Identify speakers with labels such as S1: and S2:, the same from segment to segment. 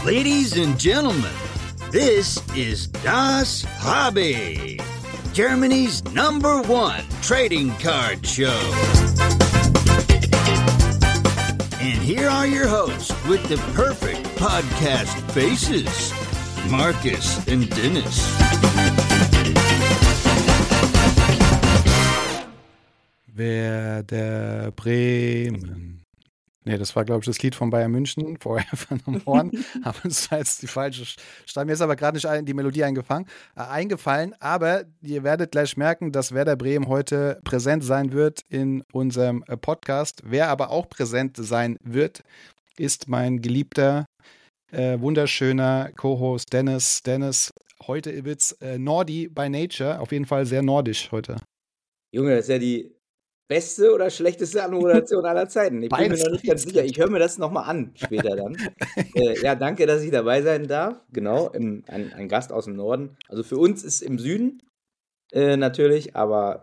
S1: Ladies and gentlemen, this is Das Hobby, Germany's #1 trading card show. And here are your hosts with the perfect podcast faces, Marcus and Dennis.
S2: Werder Bremen. Nee, das war, glaube ich, das Lied von Bayern München, vorher von am Horn. Aber das war jetzt die falsche Stimme. Mir ist aber gerade nicht die Melodie eingefallen. Aber ihr werdet gleich merken, dass Werder Bremen heute präsent sein wird in unserem Podcast. Wer aber auch präsent sein wird, ist mein geliebter, wunderschöner Co-Host Dennis. Dennis, heute wird's Nordi by Nature. Auf jeden Fall sehr nordisch heute.
S3: Junge, das ist ja die beste oder schlechteste Anmoderation aller Zeiten. Ich bin mir noch nicht ganz sicher. Ich höre mir das nochmal an später dann. Ja, danke, dass ich dabei sein darf. Genau, ein Gast aus dem Norden. Also für uns ist im Süden natürlich, aber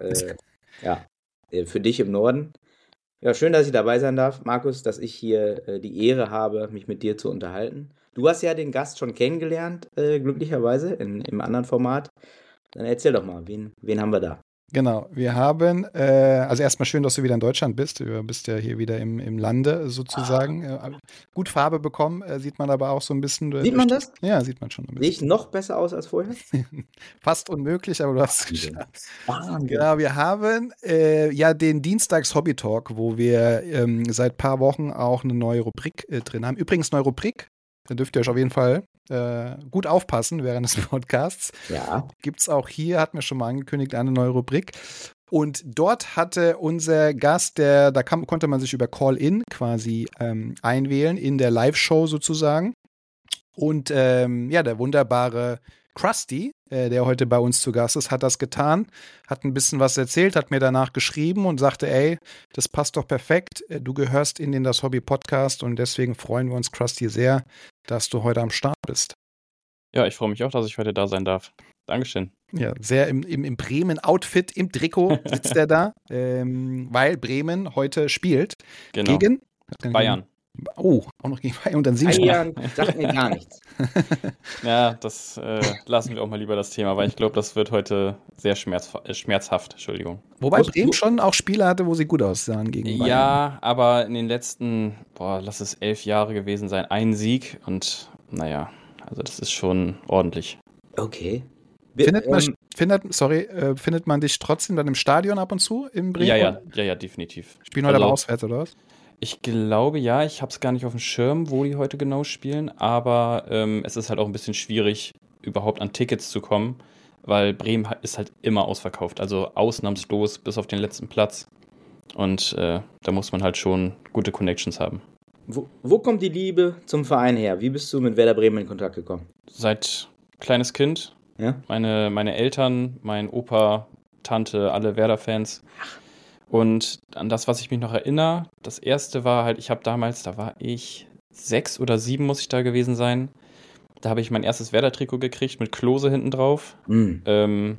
S3: für dich im Norden. Ja, schön, dass ich dabei sein darf, Markus, dass ich hier die Ehre habe, mich mit dir zu unterhalten. Du hast ja den Gast schon kennengelernt, glücklicherweise, im anderen Format. Dann erzähl doch mal, wen haben wir da?
S2: Genau, wir haben, also erstmal schön, dass du wieder in Deutschland bist. Du bist ja hier wieder im Lande sozusagen. Gut Farbe bekommen, sieht man aber auch so ein bisschen.
S3: Sieht man das?
S2: Ja, sieht man schon ein bisschen.
S3: Sehe ich noch besser aus als vorher?
S2: Fast unmöglich, aber du hast es geschafft. Genau, wir haben den Dienstags-Hobby-Talk, wo wir seit ein paar Wochen auch eine neue Rubrik drin haben. Übrigens, neue Rubrik, da dürft ihr euch auf jeden Fall gut aufpassen während des Podcasts.
S3: Ja.
S2: Gibt es auch hier, hatten wir schon mal angekündigt, eine neue Rubrik. Und dort hatte unser Gast, konnte man sich über Call-In quasi einwählen, in der Live-Show sozusagen. Und der wunderbare Krusty, der heute bei uns zu Gast ist, hat das getan, hat ein bisschen was erzählt, hat mir danach geschrieben und sagte, ey, das passt doch perfekt, du gehörst in den Das Hobby Podcast und deswegen freuen wir uns, Krusty, sehr, dass du heute am Start bist.
S4: Ja, ich freue mich auch, dass ich heute da sein darf. Dankeschön.
S2: Ja, sehr im Bremen-Outfit, im Trikot sitzt er da, weil Bremen heute spielt gegen
S4: Bayern.
S2: Oh, auch noch gegen Bayern und dann singst du.
S3: Bayern sagt mir gar nichts.
S4: Ja, das lassen wir auch mal lieber das Thema, weil ich glaube, das wird heute sehr schmerzhaft. Entschuldigung.
S2: Wobei Bremen schon auch Spiele hatte, wo sie gut aussahen gegen Bayern.
S4: Ja, aber in den letzten, lass es 11 Jahre gewesen sein, ein Sieg und naja, also das ist schon ordentlich.
S3: Okay.
S2: Findet man dich trotzdem dann im Stadion ab und zu in Bremen?
S4: Ja, definitiv.
S2: Spielen heute aber auswärts, oder was?
S4: Ich glaube ja, ich habe es gar nicht auf dem Schirm, wo die heute genau spielen, aber es ist halt auch ein bisschen schwierig, überhaupt an Tickets zu kommen, weil Bremen ist halt immer ausverkauft, also ausnahmslos bis auf den letzten Platz und da muss man halt schon gute Connections haben.
S3: Wo kommt die Liebe zum Verein her? Wie bist du mit Werder Bremen in Kontakt gekommen?
S4: Seit kleines Kind,
S3: ja?
S4: Meine Eltern, mein Opa, Tante, alle Werder-Fans. Und an das, was ich mich noch erinnere, das erste war halt, da war ich 6 oder 7, muss ich da gewesen sein. Da habe ich mein erstes Werder-Trikot gekriegt mit Klose hinten drauf. Dann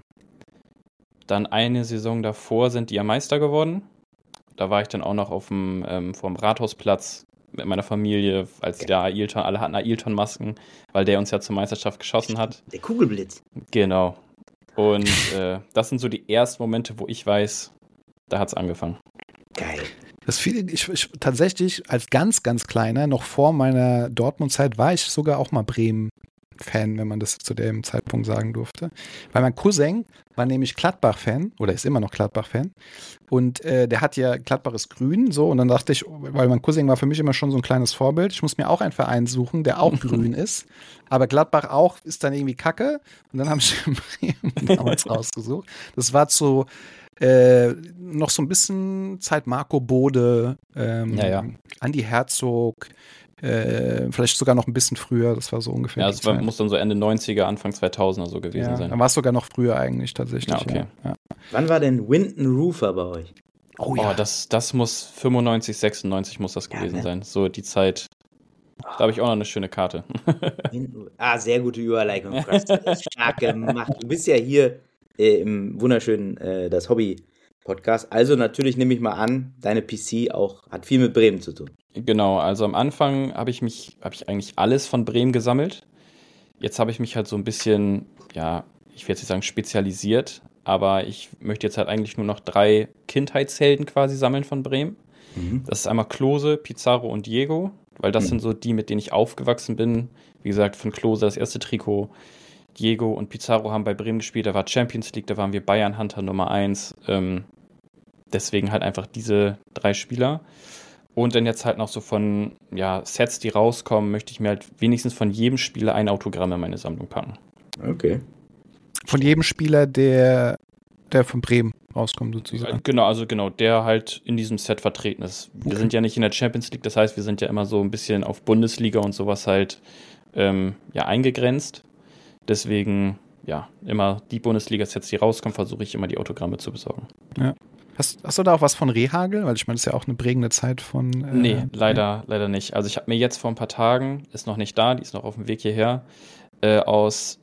S4: eine Saison davor sind die ja Meister geworden. Da war ich dann auch noch vorm Rathausplatz mit meiner Familie, als alle hatten Ailton-Masken, weil der uns ja zur Meisterschaft geschossen hat.
S3: Der Kugelblitz.
S4: Genau. Und das sind so die ersten Momente, wo ich weiß, da hat's angefangen.
S3: Geil.
S2: Ich tatsächlich als ganz, ganz kleiner, noch vor meiner Dortmund-Zeit, war ich sogar auch mal Bremen-Fan, wenn man das zu dem Zeitpunkt sagen durfte. Weil mein Cousin war nämlich Gladbach-Fan, oder ist immer noch Gladbach-Fan. Und der hat ja Gladbach ist grün, so. Und dann dachte ich, weil mein Cousin war für mich immer schon so ein kleines Vorbild, ich muss mir auch einen Verein suchen, der auch grün ist. Aber Gladbach auch ist dann irgendwie kacke. Und dann habe ich Bremen damals rausgesucht. Das war noch so ein bisschen Zeit Marco Bode, Andi Herzog, vielleicht sogar noch ein bisschen früher, das war so ungefähr.
S4: Ja, das muss dann so Ende 90er, Anfang 2000er so gewesen sein.
S2: Dann war es sogar noch früher eigentlich tatsächlich.
S4: Ja, okay.
S3: Ja. Wann war denn Winton Rufer bei euch?
S4: Oh ja. Das muss 95, 96 muss das gewesen sein. So die Zeit. Da habe ich auch noch eine schöne Karte.
S3: Sehr gute Überleitung. Stark gemacht. Du bist ja hier im wunderschönen Das Hobby Podcast. Also natürlich nehme ich mal an, deine PC hat viel mit Bremen zu tun.
S4: Genau, also am Anfang habe ich eigentlich alles von Bremen gesammelt. Jetzt habe ich mich halt so ein bisschen, ja, ich will jetzt nicht sagen spezialisiert, aber ich möchte jetzt halt eigentlich nur noch 3 Kindheitshelden quasi sammeln von Bremen. Das ist einmal Klose, Pizarro und Diego, weil das sind so die, mit denen ich aufgewachsen bin. Wie gesagt, von Klose das erste Trikot. Diego und Pizarro haben bei Bremen gespielt, da war Champions League, da waren wir Bayern-Hunter Nummer 1. Deswegen halt einfach diese 3 Spieler. Und dann jetzt halt noch so von Sets, die rauskommen, möchte ich mir halt wenigstens von jedem Spieler ein Autogramm in meine Sammlung packen.
S3: Okay.
S2: Von jedem Spieler, der von Bremen rauskommt, sozusagen.
S4: Genau, der halt in diesem Set vertreten ist. Wir sind ja nicht in der Champions League, das heißt, wir sind ja immer so ein bisschen auf Bundesliga und sowas halt eingegrenzt. Deswegen, immer die Bundesliga-Sets, die rauskommen, versuche ich immer die Autogramme zu besorgen.
S2: Ja. Hast du da auch was von Rehagel? Weil ich meine, das ist ja auch eine prägende Zeit von...
S4: Nee, leider nicht. Also ich habe mir jetzt vor ein paar Tagen, ist noch nicht da, die ist noch auf dem Weg hierher, aus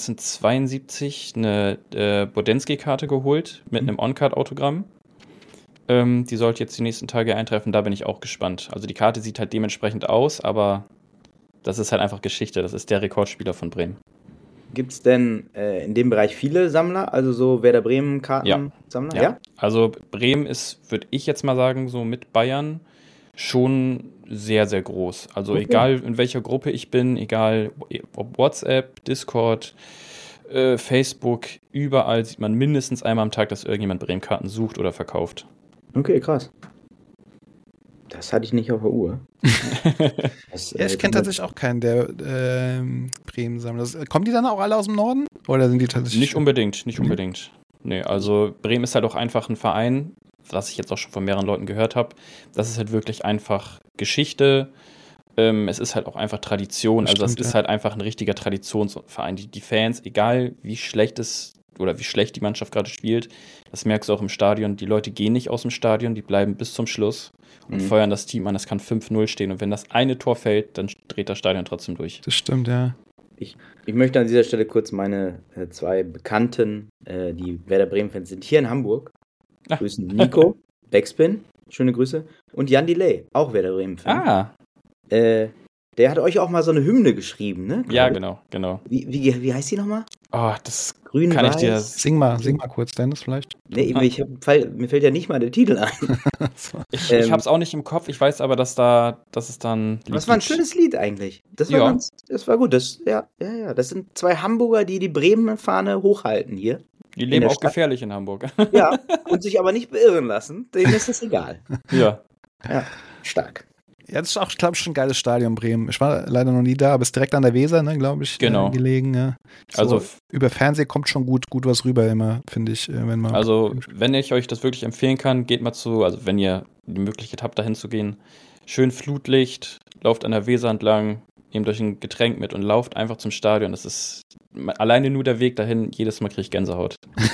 S4: 1972 eine Bodensky-Karte geholt mit einem On-Card-Autogramm. Die sollte jetzt die nächsten Tage eintreffen, da bin ich auch gespannt. Also die Karte sieht halt dementsprechend aus, aber das ist halt einfach Geschichte. Das ist der Rekordspieler von Bremen.
S3: Gibt es denn in dem Bereich viele Sammler, also so Werder Bremen-Karten-Sammler?
S4: Ja, also Bremen ist, würde ich jetzt mal sagen, so mit Bayern schon sehr, sehr groß. Also egal in welcher Gruppe ich bin, egal ob WhatsApp, Discord, Facebook, überall sieht man mindestens einmal am Tag, dass irgendjemand Bremen-Karten sucht oder verkauft.
S3: Okay, krass. Das hatte ich nicht auf der Uhr.
S2: Ich kenne tatsächlich auch keinen, der Bremen sammelt. Kommen die dann auch alle aus dem Norden? Oder sind die tatsächlich...
S4: Nicht unbedingt. Nee, also Bremen ist halt auch einfach ein Verein, was ich jetzt auch schon von mehreren Leuten gehört habe. Das ist halt wirklich einfach Geschichte. Es ist halt auch einfach Tradition. Also das ist halt einfach ein richtiger Traditionsverein. Die Fans, egal wie schlecht es oder wie schlecht die Mannschaft gerade spielt, das merkst du auch im Stadion. Die Leute gehen nicht aus dem Stadion, die bleiben bis zum Schluss und feuern das Team an. Das kann 5-0 stehen. Und wenn das eine Tor fällt, dann dreht das Stadion trotzdem durch.
S2: Das stimmt, ja.
S3: Ich möchte an dieser Stelle kurz meine 2 Bekannten, die Werder Bremen-Fans sind, hier in Hamburg. Grüßen Nico, Backspin, schöne Grüße. Und Jan Delay, auch Werder Bremen-Fan. Der hat euch auch mal so eine Hymne geschrieben, ne?
S4: Ja, genau.
S3: Wie heißt die nochmal?
S4: Oh, das
S3: Grün,
S4: kann
S3: weiß.
S4: ich dir...
S2: Sing mal kurz, Dennis, vielleicht.
S3: Nee, mir fällt ja nicht mal der Titel ein.
S4: Ich hab's auch nicht im Kopf, ich weiß aber, dass es dann...
S3: Das war ein schönes Lied eigentlich. Das war gut. Das sind 2 Hamburger, die Bremen-Fahne hochhalten hier.
S4: Die leben auch gefährlich in Hamburg.
S3: Ja, und sich aber nicht beirren lassen. Denen ist das egal.
S4: Ja,
S3: stark.
S2: Ja, das ist auch, glaube ich, schon ein geiles Stadion, Bremen. Ich war leider noch nie da, aber es ist direkt an der Weser, ne, glaube ich, gelegen. Ja. So, also über Fernsehen kommt schon gut was rüber immer, finde ich.
S4: Wenn ich euch das wirklich empfehlen kann, geht mal also wenn ihr die Möglichkeit habt, dahin zu gehen, schön Flutlicht, lauft an der Weser entlang, nehmt euch ein Getränk mit und lauft einfach zum Stadion. Das ist alleine nur der Weg dahin, jedes Mal kriege ich Gänsehaut.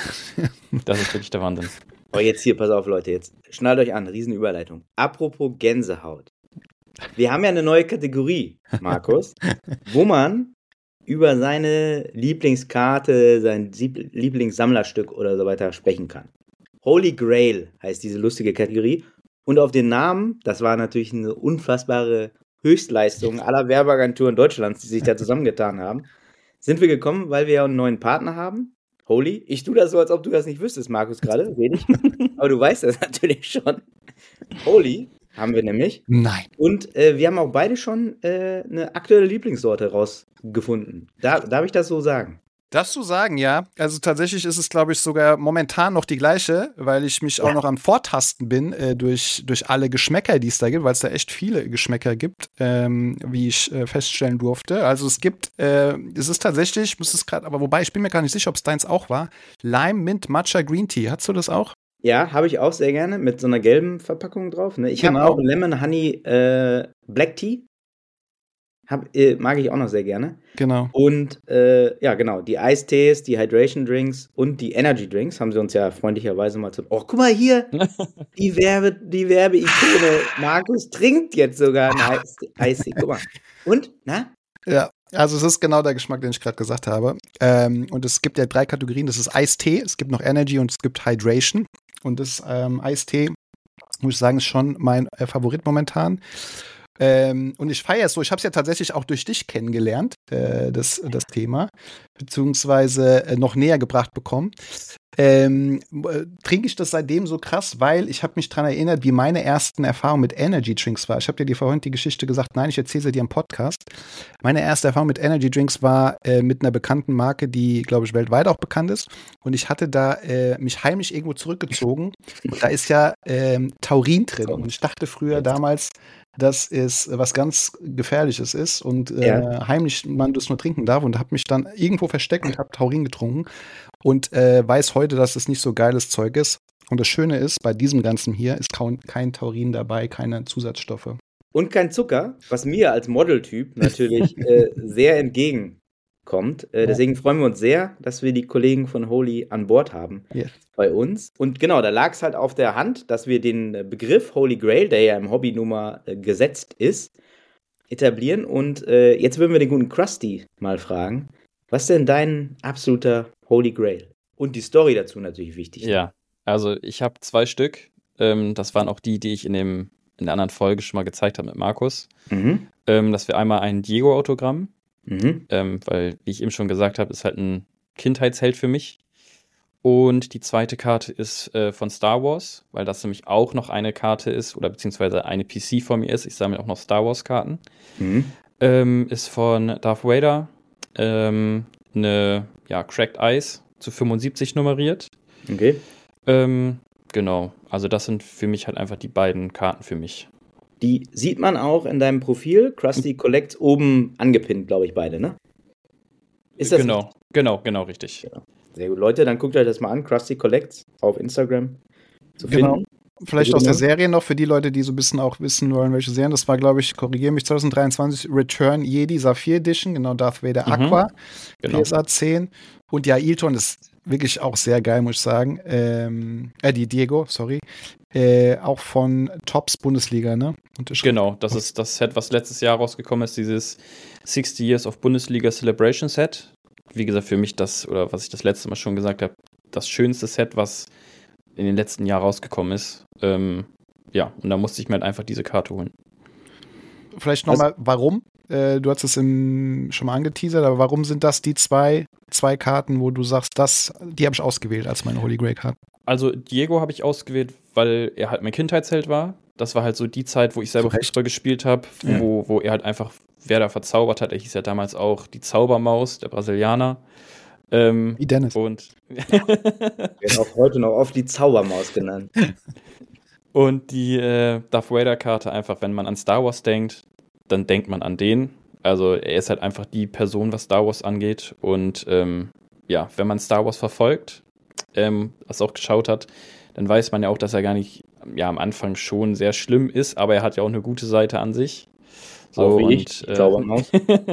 S4: Das ist wirklich der Wahnsinn.
S3: Aber jetzt hier, pass auf, Leute, jetzt schnallt euch an, Riesenüberleitung. Apropos Gänsehaut. Wir haben ja eine neue Kategorie, Markus, wo man über seine Lieblingskarte, sein Lieblingssammlerstück oder so weiter sprechen kann. Holy Grail heißt diese lustige Kategorie. Und auf den Namen, das war natürlich eine unfassbare Höchstleistung aller Werbeagenturen Deutschlands, die sich da zusammengetan haben, sind wir gekommen, weil wir ja einen neuen Partner haben. Holy. Ich tue das so, als ob du das nicht wüsstest, Markus, gerade, rede ich. Aber du weißt das natürlich schon. Holy haben wir nämlich.
S2: Nein.
S3: Und wir haben auch beide schon eine aktuelle Lieblingssorte rausgefunden. Darf ich das so sagen?
S2: Darfst du sagen, ja. Also tatsächlich ist es, glaube ich, sogar momentan noch die gleiche, weil ich mich auch noch am Vortasten bin durch alle Geschmäcker, die es da gibt, weil es da echt viele Geschmäcker gibt, wie ich feststellen durfte. Also es ist tatsächlich, ich muss es gerade, aber wobei, ich bin mir gar nicht sicher, ob es deins auch war, Lime Mint Matcha Green Tea. Hattest du das auch?
S3: Ja, habe ich auch sehr gerne, mit so einer gelben Verpackung drauf. Ne? Ich habe auch Lemon Honey Black Tea. Mag ich auch noch sehr gerne.
S2: Genau.
S3: Und genau, die Eistees, die Hydration Drinks und die Energy Drinks haben sie uns ja freundlicherweise mal Oh, guck mal hier, die Werbeikone. Markus trinkt jetzt sogar ein Eistee. Guck mal. Und, na?
S2: Ja, also es ist genau der Geschmack, den ich gerade gesagt habe. Und es gibt ja 3 Kategorien. Das ist Eistee, es gibt noch Energy und es gibt Hydration. Und das Eistee, muss ich sagen, ist schon mein Favorit momentan. Und ich feiere es so. Ich habe es ja tatsächlich auch durch dich kennengelernt, das Thema, beziehungsweise noch näher gebracht bekommen. Trinke ich das seitdem so krass, weil ich habe mich daran erinnert, wie meine ersten Erfahrungen mit Energy Drinks war. Ich habe dir vorhin die Geschichte gesagt, nein, ich erzähle sie dir im Podcast. Meine erste Erfahrung mit Energy Drinks war mit einer bekannten Marke, die, glaube ich, weltweit auch bekannt ist. Und ich hatte da mich heimlich irgendwo zurückgezogen. Und da ist ja Taurin drin. Und ich dachte früher damals, dass es was ganz Gefährliches ist und heimlich man das nur trinken darf, und habe mich dann irgendwo versteckt und habe Taurin getrunken und weiß heute, dass es nicht so geiles Zeug ist. Und das Schöne ist, bei diesem Ganzen hier ist kein Taurin dabei, keine Zusatzstoffe.
S3: Und kein Zucker, was mir als Modeltyp natürlich sehr entgegenkommt. Deswegen freuen wir uns sehr, dass wir die Kollegen von Holy an Bord haben bei uns. Und genau, da lag es halt auf der Hand, dass wir den Begriff Holy Grail, der ja im Hobby nun mal gesetzt ist, etablieren. Und jetzt würden wir den guten Krusty mal fragen, was ist denn dein absoluter Holy Grail? Und die Story dazu natürlich wichtig.
S4: Ja, also ich habe 2 Stück. Das waren auch die ich in der anderen Folge schon mal gezeigt habe mit Markus. Das wäre einmal ein Diego-Autogramm, weil, wie ich eben schon gesagt habe, ist halt ein Kindheitsheld für mich. Und die zweite Karte ist von Star Wars, weil das nämlich auch noch eine Karte ist, oder beziehungsweise eine PC von mir ist. Ich sammle auch noch Star Wars-Karten. Ist von Darth Vader, eine Cracked Ice zu 75 nummeriert.
S3: Okay.
S4: Genau, also das sind für mich halt einfach die beiden Karten für mich.
S3: Die sieht man auch in deinem Profil, Krusty Collects, oben angepinnt, glaube ich, beide, ne? Ist das
S4: genau, richtig.
S3: Ja. Sehr gut, Leute, dann guckt euch das mal an, Krusty Collects auf Instagram zu finden.
S2: Vielleicht aus der Serie noch, für die Leute, die so ein bisschen auch wissen wollen, welche Serien. Das war, glaube ich, korrigiere mich, 2023 Return Jedi Saphir Edition, genau, Darth Vader Aqua, PSA 10. Und ja, Ilton ist wirklich auch sehr geil, muss ich sagen. Die Diego, sorry. Auch von Tops Bundesliga, ne?
S4: Genau, das ist das Set, was letztes Jahr rausgekommen ist, dieses 60 Years of Bundesliga Celebration Set. Wie gesagt, für mich das, oder was ich das letzte Mal schon gesagt habe, das schönste Set, was in den letzten Jahren rausgekommen ist. Und da musste ich mir halt einfach diese Karte holen.
S2: Vielleicht nochmal, warum? Du hast es schon mal angeteasert, aber warum sind das die zwei Karten, wo du sagst, die habe ich ausgewählt als meine Holy Grail-Karten?
S4: Also Diego habe ich ausgewählt, weil er halt mein Kindheitsheld war. Das war halt so die Zeit, wo ich selber Fußball gespielt habe, wo er halt einfach Werder verzaubert hat. Er hieß ja damals auch die Zaubermaus, der Brasilianer.
S2: Wie Dennis.
S3: Und wird auch heute noch oft die Zaubermaus genannt.
S4: Und die Darth Vader-Karte einfach, wenn man an Star Wars denkt, dann denkt man an den. Also er ist halt einfach die Person, was Star Wars angeht. Und wenn man Star Wars verfolgt, was auch geschaut hat, dann weiß man ja auch, dass er gar nicht am Anfang schon sehr schlimm ist, aber er hat ja auch eine gute Seite an sich. So,
S3: auch wie ich, Zaubermaus.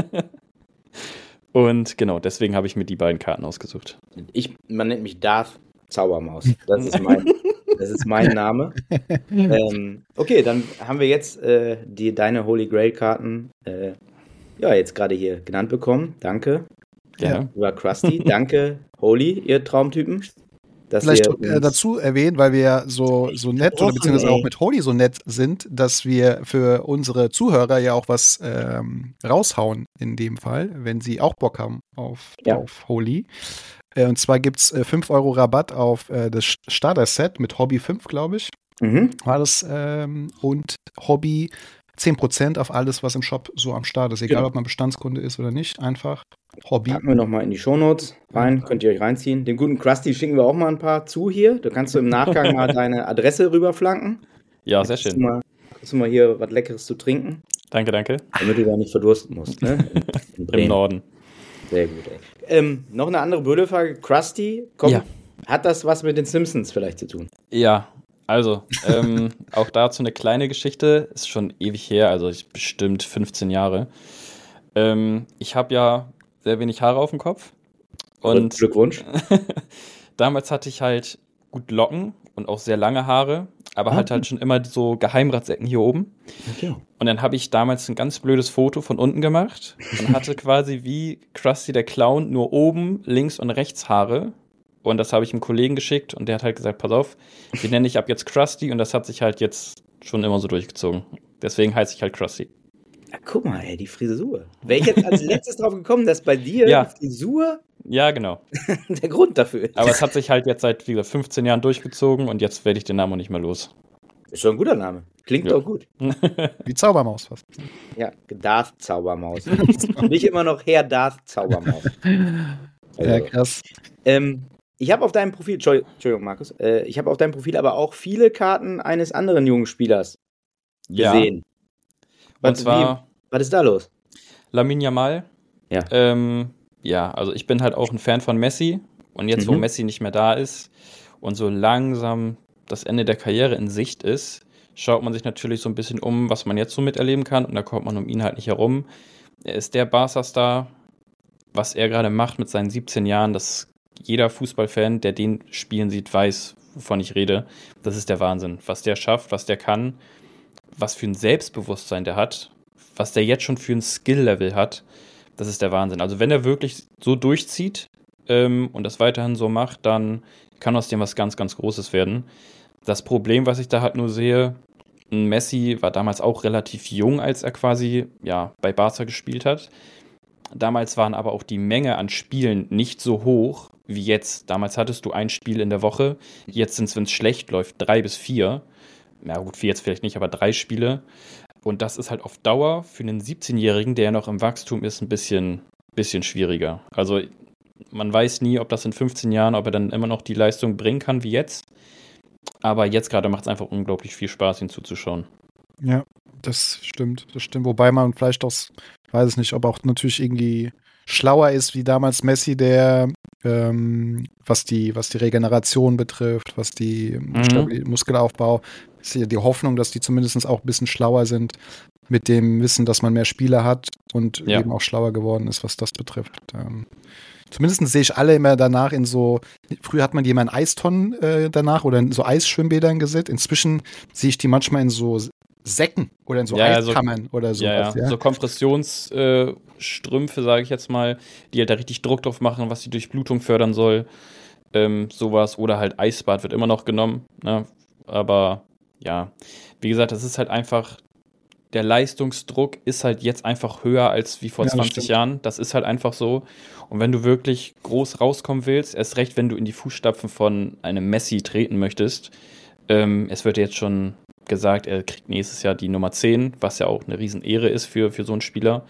S4: Und genau, deswegen habe ich mir die beiden Karten ausgesucht.
S3: Man nennt mich Darth Zaubermaus. Das ist mein Name. Okay, dann haben wir jetzt deine Holy Grail-Karten jetzt gerade hier genannt bekommen. Danke.
S4: Ja.
S3: Über Krusty. Danke, Holy, ihr Traumtypen.
S2: Vielleicht dazu erwähnen, weil wir ja so nett oder beziehungsweise auch mit Holy so nett sind, dass wir für unsere Zuhörer ja auch was raushauen in dem Fall, wenn sie auch Bock haben auf Holy. Und zwar gibt es 5 € Rabatt auf das Starter-Set mit Hobby 5, glaube ich. War das. Und Hobby 10% auf alles, was im Shop so am Start ist. Egal, ob man Bestandskunde ist oder nicht. Einfach Hobby.
S3: Packen wir nochmal in die Shownotes rein. Könnt ihr euch reinziehen. Den guten Krusty schicken wir auch mal ein paar zu hier. Da kannst du im Nachgang mal deine Adresse rüberflanken.
S4: Ja, sehr schön.
S3: Hast du mal hier was Leckeres zu trinken?
S4: Danke.
S3: Damit du da nicht verdursten musst. Ne?
S4: Im Norden.
S3: Sehr gut, ey. Noch eine andere blöde Frage. Krusty, hat das was mit den Simpsons vielleicht zu tun?
S4: Ja, also, auch dazu eine kleine Geschichte. Ist schon ewig her, also bestimmt 15 Jahre. Ich habe ja sehr wenig Haare auf dem Kopf. Und
S3: Glückwunsch.
S4: Damals hatte ich halt gut Locken und auch sehr lange Haare, aber hatte halt schon immer so Geheimratsecken hier oben. Okay. Und dann habe ich damals ein ganz blödes Foto von unten gemacht und hatte quasi wie Krusty der Clown nur oben links und rechts Haare Und das habe ich einem Kollegen geschickt und der hat halt gesagt, pass auf, den nenne ich ab jetzt Krusty und das hat sich halt jetzt schon immer so durchgezogen. Deswegen heiße ich halt Krusty.
S3: Ja, guck mal, ey, die Frisur. Wäre ich jetzt als letztes drauf gekommen, dass bei dir die Frisur
S4: ja, genau.
S3: der Grund dafür ist.
S4: Aber es hat sich halt jetzt seit, wie gesagt, 15 Jahren durchgezogen und jetzt werde ich den Namen auch nicht mehr los.
S3: Ist schon ein guter Name. Klingt doch gut.
S2: Wie Zaubermaus fast.
S3: Ja, Darth Zaubermaus. Nicht immer noch Herr Darth Zaubermaus.
S2: Ja, krass.
S3: Ich habe auf deinem Profil, Entschuldigung, Markus, ich habe auf deinem Profil aber auch viele Karten eines anderen jungen Spielers gesehen.
S4: Und zwar,
S3: was ist da los?
S4: Lamine Yamal.
S3: Ja.
S4: Ja, also ich bin halt auch ein Fan von Messi. Und jetzt, wo Messi nicht mehr da ist und so langsam das Ende der Karriere in Sicht ist, schaut man sich natürlich so ein bisschen um, was man jetzt so miterleben kann. Und da kommt man um ihn halt nicht herum. Er ist der Barca-Star. Was er gerade macht mit seinen 17 Jahren, dass jeder Fußballfan, der den spielen sieht, weiß, wovon ich rede. Das ist der Wahnsinn. Was der schafft, was der kann, was für ein Selbstbewusstsein der hat, was der jetzt schon für ein Skill-Level hat, das ist der Wahnsinn. Also wenn er wirklich so durchzieht und das weiterhin so macht, dann kann aus dem was ganz, ganz Großes werden. Das Problem, was ich da halt nur sehe, Messi war damals auch relativ jung, als er quasi bei Barca gespielt hat. Damals waren aber auch die Menge an Spielen nicht so hoch wie jetzt. Damals hattest du ein Spiel in der Woche. Jetzt sind es, wenn es schlecht läuft, 3 bis 4. Na gut, 4 jetzt vielleicht nicht, aber 3 Spiele. Und das ist halt auf Dauer für einen 17-Jährigen, der ja noch im Wachstum ist, ein bisschen schwieriger. Also man weiß nie, ob das in 15 Jahren, ob er dann immer noch die Leistung bringen kann wie jetzt. Aber jetzt gerade macht es einfach unglaublich viel Spaß, ihn zuzuschauen.
S2: Ja, das stimmt. Wobei man vielleicht auch, weiß es nicht, ob auch natürlich irgendwie schlauer ist wie damals Messi, der was die Regeneration betrifft, was die Muskelaufbau, ist ja die Hoffnung, dass die zumindest auch ein bisschen schlauer sind mit dem Wissen, dass man mehr Spiele hat und eben auch schlauer geworden ist, was das betrifft. Zumindest sehe ich alle immer danach in so, früher hat man die immer in Eistonnen danach oder in so Eisschwimmbädern gesehen. Inzwischen sehe ich die manchmal in so Säcken oder in so Eiskammern oder sowas. Ja.
S4: So Kompressionsstrümpfe, sage ich jetzt mal, die halt da richtig Druck drauf machen, was die Durchblutung fördern soll. Sowas. Oder halt Eisbad wird immer noch genommen. Ne? Aber ja, wie gesagt, das ist halt einfach, der Leistungsdruck ist halt jetzt einfach höher als wie vor 20 Jahren. Das ist halt einfach so. Und wenn du wirklich groß rauskommen willst, erst recht, wenn du in die Fußstapfen von einem Messi treten möchtest, es wird jetzt schon gesagt, er kriegt nächstes Jahr die Nummer 10, was ja auch eine Riesenehre ist für so einen Spieler.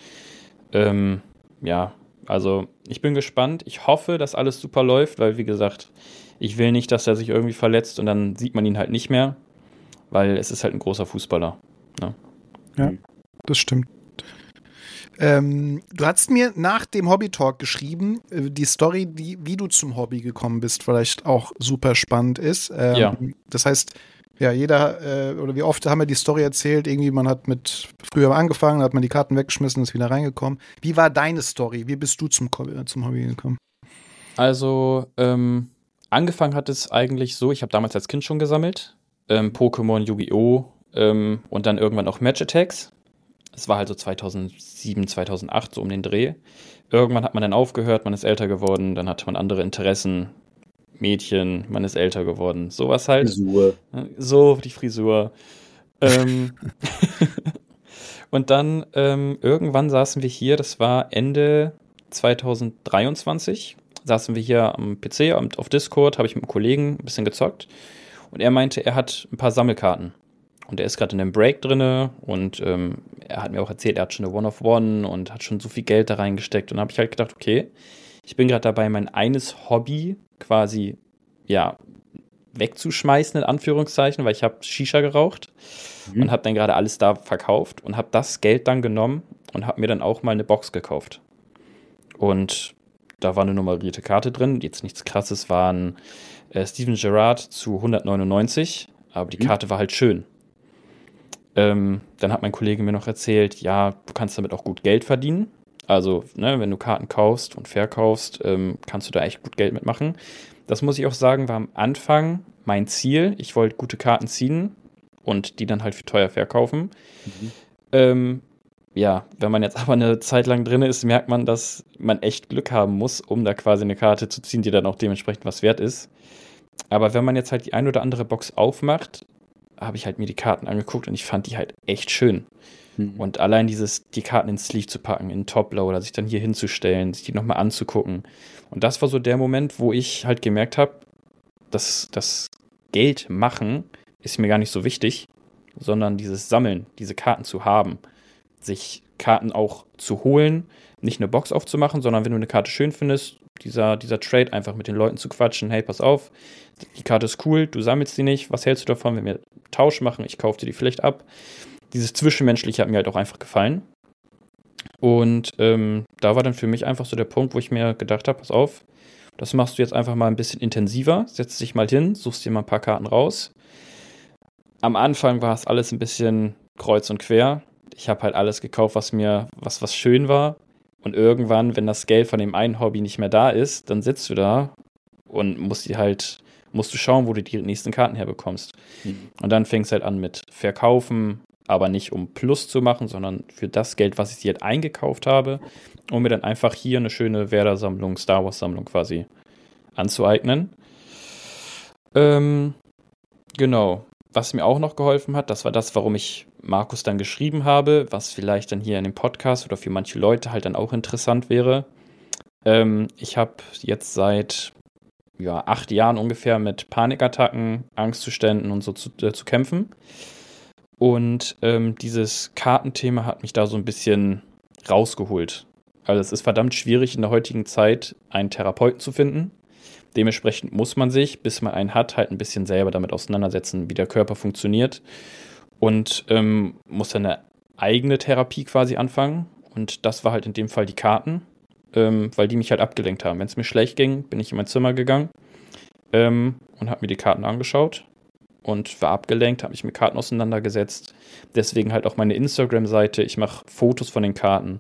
S4: Also ich bin gespannt. Ich hoffe, dass alles super läuft, weil, wie gesagt, ich will nicht, dass er sich irgendwie verletzt und dann sieht man ihn halt nicht mehr, weil es ist halt ein großer Fußballer. Ne?
S2: Ja, das stimmt. Du hast mir nach dem Hobby-Talk geschrieben, die Story, wie du zum Hobby gekommen bist, vielleicht auch super spannend ist. Das heißt, ja, jeder, oder wie oft haben wir die Story erzählt, irgendwie man hat mit früher angefangen, hat man die Karten weggeschmissen, ist wieder reingekommen. Wie war deine Story? Wie bist du zum Hobby gekommen?
S4: Also, angefangen hat es eigentlich so, ich habe damals als Kind schon gesammelt, Pokémon, Yu-Gi-Oh! Und dann irgendwann auch Match Attacks. Es war halt so 2007, 2008, so um den Dreh. Irgendwann hat man dann aufgehört, man ist älter geworden, dann hatte man andere Interessen. Mädchen, man ist älter geworden. Sowas halt.
S3: Frisur.
S4: So, die Frisur. Und dann irgendwann saßen wir hier, das war Ende 2023, saßen wir hier am PC und auf Discord, habe ich mit einem Kollegen ein bisschen gezockt. Und er meinte, er hat ein paar Sammelkarten. Und er ist gerade in einem Break drinne und er hat mir auch erzählt, er hat schon eine One-of-One und hat schon so viel Geld da reingesteckt. Und dann habe ich halt gedacht, okay, ich bin gerade dabei, mein eines Hobby quasi, wegzuschmeißen, in Anführungszeichen, weil ich habe Shisha geraucht und habe dann gerade alles da verkauft und habe das Geld dann genommen und habe mir dann auch mal eine Box gekauft. Und da war eine nummerierte Karte drin, jetzt nichts Krasses, waren Steven Gerrard zu 199, aber die Karte war halt schön. Dann hat mein Kollege mir noch erzählt, ja, du kannst damit auch gut Geld verdienen. Also, ne, wenn du Karten kaufst und verkaufst, kannst du da echt gut Geld mitmachen. Das muss ich auch sagen, war am Anfang mein Ziel. Ich wollte gute Karten ziehen und die dann halt für teuer verkaufen. ja, wenn man jetzt aber eine Zeit lang drin ist, merkt man, dass man echt Glück haben muss, um da quasi eine Karte zu ziehen, die dann auch dementsprechend was wert ist. Aber wenn man jetzt halt die ein oder andere Box aufmacht, habe ich halt mir die Karten angeguckt und ich fand die halt echt schön. Und allein die Karten ins Sleeve zu packen, in Toploader, sich dann hier hinzustellen, sich die nochmal anzugucken. Und das war so der Moment, wo ich halt gemerkt habe, dass das Geld machen ist mir gar nicht so wichtig, sondern dieses Sammeln, diese Karten zu haben, sich Karten auch zu holen, nicht eine Box aufzumachen, sondern wenn du eine Karte schön findest, dieser Trade einfach mit den Leuten zu quatschen, hey, pass auf, die Karte ist cool, du sammelst die nicht, was hältst du davon, wenn wir einen Tausch machen, ich kaufe dir die vielleicht ab. Dieses Zwischenmenschliche hat mir halt auch einfach gefallen. Und da war dann für mich einfach so der Punkt, wo ich mir gedacht habe, pass auf, das machst du jetzt einfach mal ein bisschen intensiver, setzt dich mal hin, suchst dir mal ein paar Karten raus. Am Anfang war es alles ein bisschen kreuz und quer. Ich habe halt alles gekauft, was schön war. Und irgendwann, wenn das Geld von dem einen Hobby nicht mehr da ist, dann sitzt du da und musst du schauen, wo du die nächsten Karten herbekommst. Und dann fängst du halt an mit Verkaufen, aber nicht um Plus zu machen, sondern für das Geld, was ich sie halt eingekauft habe, um mir dann einfach hier eine schöne Werder-Sammlung, Star Wars-Sammlung quasi anzueignen. Genau. Was mir auch noch geholfen hat, das war das, warum ich Markus dann geschrieben habe, was vielleicht dann hier in dem Podcast oder für manche Leute halt dann auch interessant wäre. Ich habe jetzt seit 8 Jahren ungefähr mit Panikattacken, Angstzuständen und so zu kämpfen. Und dieses Kartenthema hat mich da so ein bisschen rausgeholt. Also es ist verdammt schwierig in der heutigen Zeit, einen Therapeuten zu finden. Dementsprechend muss man sich, bis man einen hat, halt ein bisschen selber damit auseinandersetzen, wie der Körper funktioniert. Und muss dann eine eigene Therapie quasi anfangen. Und das war halt in dem Fall die Karten, weil die mich halt abgelenkt haben. Wenn es mir schlecht ging, bin ich in mein Zimmer gegangen und habe mir die Karten angeschaut. Und war abgelenkt, habe mich mit Karten auseinandergesetzt. Deswegen halt auch meine Instagram-Seite. Ich mache Fotos von den Karten,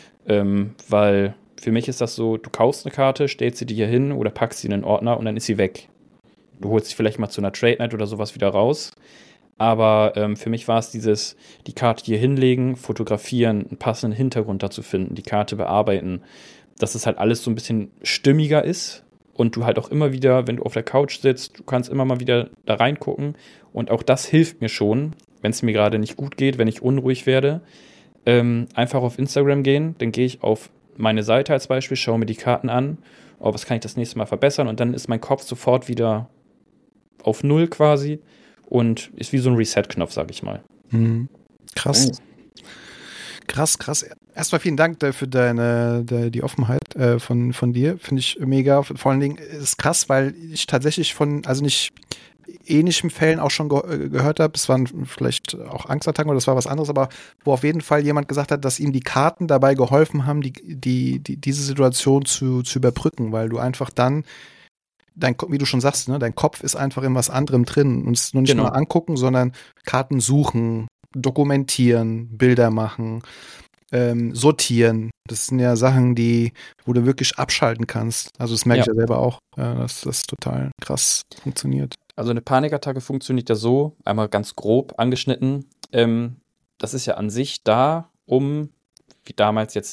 S4: weil für mich ist das so, du kaufst eine Karte, stellst sie dir hier hin oder packst sie in einen Ordner und dann ist sie weg. Du holst sie vielleicht mal zu einer Trade Night oder sowas wieder raus. Aber für mich war es die Karte hier hinlegen, fotografieren, einen passenden Hintergrund dazu finden, die Karte bearbeiten, dass es halt alles so ein bisschen stimmiger ist. Und du halt auch immer wieder, wenn du auf der Couch sitzt, du kannst immer mal wieder da reingucken. Und auch das hilft mir schon, wenn es mir gerade nicht gut geht, wenn ich unruhig werde. Einfach auf Instagram gehen, dann gehe ich auf meine Seite als Beispiel, schaue mir die Karten an. Oh, was kann ich das nächste Mal verbessern? Und dann ist mein Kopf sofort wieder auf Null quasi und ist wie so ein Reset-Knopf, sag ich mal.
S2: Krass. Krass. Erstmal vielen Dank für die Offenheit von dir. Finde ich mega. Vor allen Dingen ist es krass, weil ich tatsächlich also nicht ähnlichen Fällen auch schon gehört habe. Es waren vielleicht auch Angstattacken oder das war was anderes, aber wo auf jeden Fall jemand gesagt hat, dass ihm die Karten dabei geholfen haben, diese Situation zu überbrücken, weil du einfach dann wie du schon sagst, ne, dein Kopf ist einfach in was anderem drin und es nur nicht nur angucken, sondern Karten suchen, dokumentieren, Bilder machen, sortieren. Das sind ja Sachen, wo du wirklich abschalten kannst. Also das merke ich ja selber auch, dass das total krass funktioniert.
S4: Also eine Panikattacke funktioniert ja so, einmal ganz grob angeschnitten. Das ist ja an sich da, wie damals jetzt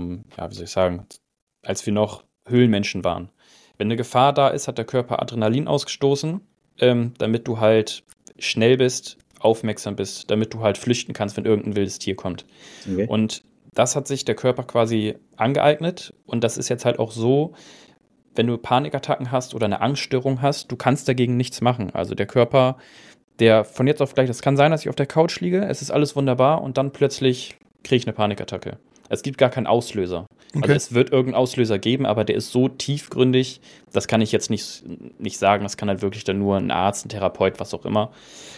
S4: als wir noch Höhlenmenschen waren. Wenn eine Gefahr da ist, hat der Körper Adrenalin ausgestoßen, damit du halt schnell bist, aufmerksam bist, damit du halt flüchten kannst, wenn irgendein wildes Tier kommt. Okay. Und das hat sich der Körper quasi angeeignet und das ist jetzt halt auch so, wenn du Panikattacken hast oder eine Angststörung hast, du kannst dagegen nichts machen. Also der Körper, der von jetzt auf gleich, das kann sein, dass ich auf der Couch liege, es ist alles wunderbar und dann plötzlich kriege ich eine Panikattacke. Es gibt gar keinen Auslöser. Okay. Also es wird irgendeinen Auslöser geben, aber der ist so tiefgründig, das kann ich jetzt nicht sagen, das kann halt wirklich dann nur ein Arzt, ein Therapeut, was auch immer.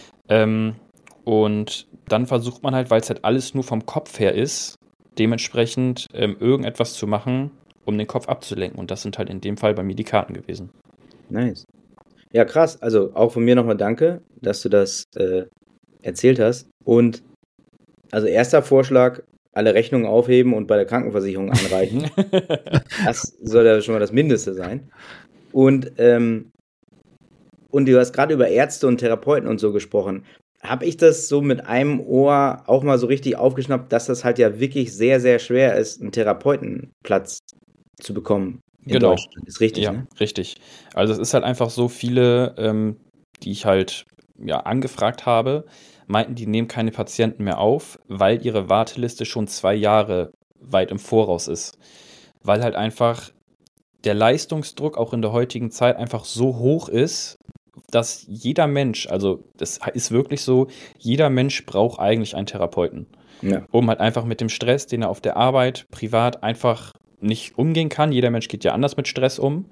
S4: Und dann versucht man halt, weil es halt alles nur vom Kopf her ist, dementsprechend irgendetwas zu machen, um den Kopf abzulenken. Und das sind halt in dem Fall bei mir die Karten gewesen.
S3: Nice. Ja, krass. Also auch von mir nochmal danke, dass du das erzählt hast. Und also erster Vorschlag, alle Rechnungen aufheben und bei der Krankenversicherung anreichen. Das soll ja schon mal das Mindeste sein. Und du hast gerade über Ärzte und Therapeuten und so gesprochen. habe ich das so mit einem Ohr auch mal so richtig aufgeschnappt, dass das halt ja wirklich sehr, sehr schwer ist, einen Therapeutenplatz zu bekommen in
S4: Genau.
S3: Deutschland. Ist richtig,
S4: Ja,
S3: ne?
S4: richtig. Also es ist halt einfach so viele, die ich halt angefragt habe, meinten, die nehmen keine Patienten mehr auf, weil ihre Warteliste schon 2 Jahre weit im Voraus ist. Weil halt einfach der Leistungsdruck auch in der heutigen Zeit einfach so hoch ist, dass jeder Mensch, also das ist wirklich so, jeder Mensch braucht eigentlich einen Therapeuten,
S3: Ja.
S4: um halt einfach mit dem Stress, den er auf der Arbeit, privat einfach nicht umgehen kann. Jeder Mensch geht ja anders mit Stress um.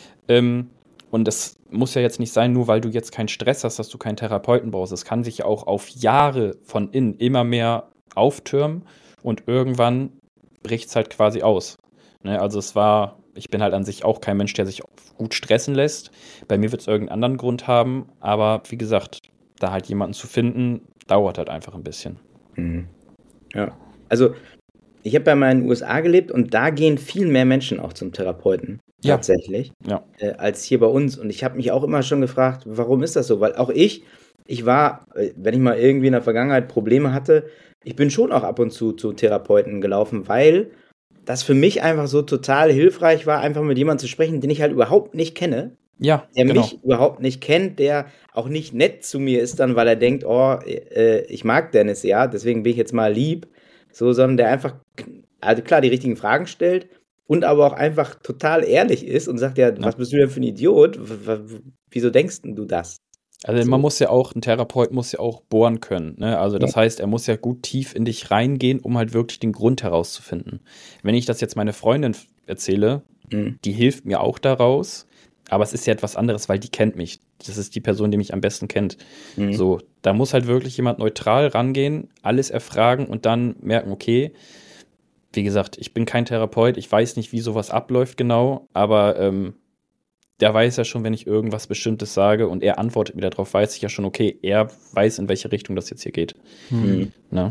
S4: Und das muss ja jetzt nicht sein, nur weil du jetzt keinen Stress hast, dass du keinen Therapeuten brauchst. Es kann sich ja auch auf Jahre von innen immer mehr auftürmen und irgendwann bricht es halt quasi aus. Ne? Also ich bin halt an sich auch kein Mensch, der sich gut stressen lässt. Bei mir wird es irgendeinen anderen Grund haben, aber wie gesagt, da halt jemanden zu finden, dauert halt einfach ein bisschen.
S3: Mhm. Ja. Also, ich habe ja mal in den USA gelebt und da gehen viel mehr Menschen auch zum Therapeuten.
S4: Ja.
S3: Tatsächlich.
S4: Ja.
S3: Als hier bei uns. Und ich habe mich auch immer schon gefragt, warum ist das so? Weil auch ich war, wenn ich mal irgendwie in der Vergangenheit Probleme hatte, ich bin schon auch ab und zu Therapeuten gelaufen, weil das für mich einfach so total hilfreich war, einfach mit jemandem zu sprechen, den ich halt überhaupt nicht kenne.
S4: Ja,
S3: Der
S4: genau.
S3: mich überhaupt nicht kennt, der auch nicht nett zu mir ist dann, weil er denkt, oh, ich mag Dennis, ja, deswegen bin ich jetzt mal lieb. So, sondern der einfach, also klar, die richtigen Fragen stellt und aber auch einfach total ehrlich ist und sagt, ja, was bist du denn für ein Idiot? Wieso denkst du das?
S4: Also
S3: So.
S4: man muss ja auch, ein Therapeut muss ja auch bohren können, ne? Also das heißt, er muss ja gut tief in dich reingehen, um halt wirklich den Grund herauszufinden. Wenn ich das jetzt meiner Freundin erzähle, die hilft mir auch daraus, aber es ist ja etwas anderes, weil die kennt mich. Das ist die Person, die mich am besten kennt. So, da muss halt wirklich jemand neutral rangehen, alles erfragen und dann merken, okay, wie gesagt, ich bin kein Therapeut, ich weiß nicht, wie sowas abläuft genau, aber der weiß ja schon, wenn ich irgendwas Bestimmtes sage und er antwortet mir darauf, weiß ich ja schon, okay, er weiß, in welche Richtung das jetzt hier geht. Ne?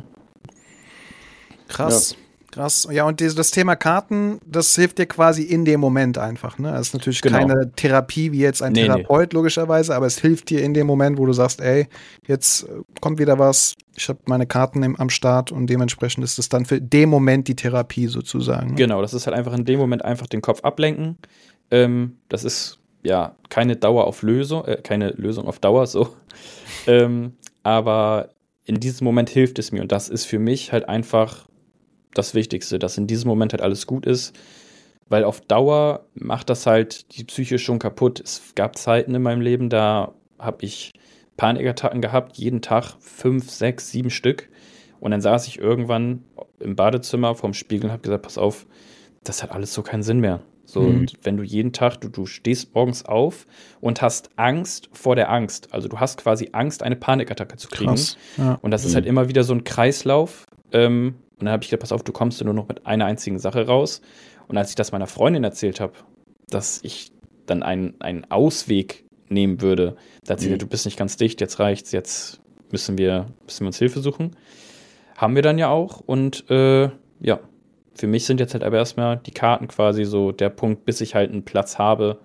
S2: Krass. Krass. Ja, und das Thema Karten, das hilft dir quasi in dem Moment einfach. Ne? Das ist natürlich keine Therapie wie jetzt ein Therapeut, logischerweise, aber es hilft dir in dem Moment, wo du sagst, ey, jetzt kommt wieder was, ich habe meine Karten am Start und dementsprechend ist es dann für den Moment die Therapie sozusagen. Ne?
S4: Genau, das ist halt einfach in dem Moment einfach den Kopf ablenken. Das ist ja keine keine Lösung auf Dauer so. Aber in diesem Moment hilft es mir und das ist für mich halt einfach das Wichtigste, dass in diesem Moment halt alles gut ist, weil auf Dauer macht das halt die Psyche schon kaputt. Es gab Zeiten in meinem Leben, da habe ich Panikattacken gehabt, jeden Tag 5, 6, 7 Stück und dann saß ich irgendwann im Badezimmer vorm Spiegel und habe gesagt, pass auf, das hat alles so keinen Sinn mehr. So, und wenn du jeden Tag, du stehst morgens auf und hast Angst vor der Angst, also du hast quasi Angst, eine Panikattacke zu kriegen.
S2: Krass. Ja.
S4: Und das ist halt immer wieder so ein Kreislauf. Und dann habe ich gesagt, pass auf, du kommst nur noch mit einer einzigen Sache raus. Und als ich das meiner Freundin erzählt habe, dass ich dann einen Ausweg nehmen würde, da hat sie gesagt, du bist nicht ganz dicht, jetzt reicht's, jetzt müssen wir uns Hilfe suchen. Haben wir dann ja auch. Und ja, für mich sind jetzt halt aber erstmal die Karten quasi so der Punkt, bis ich halt einen Platz habe,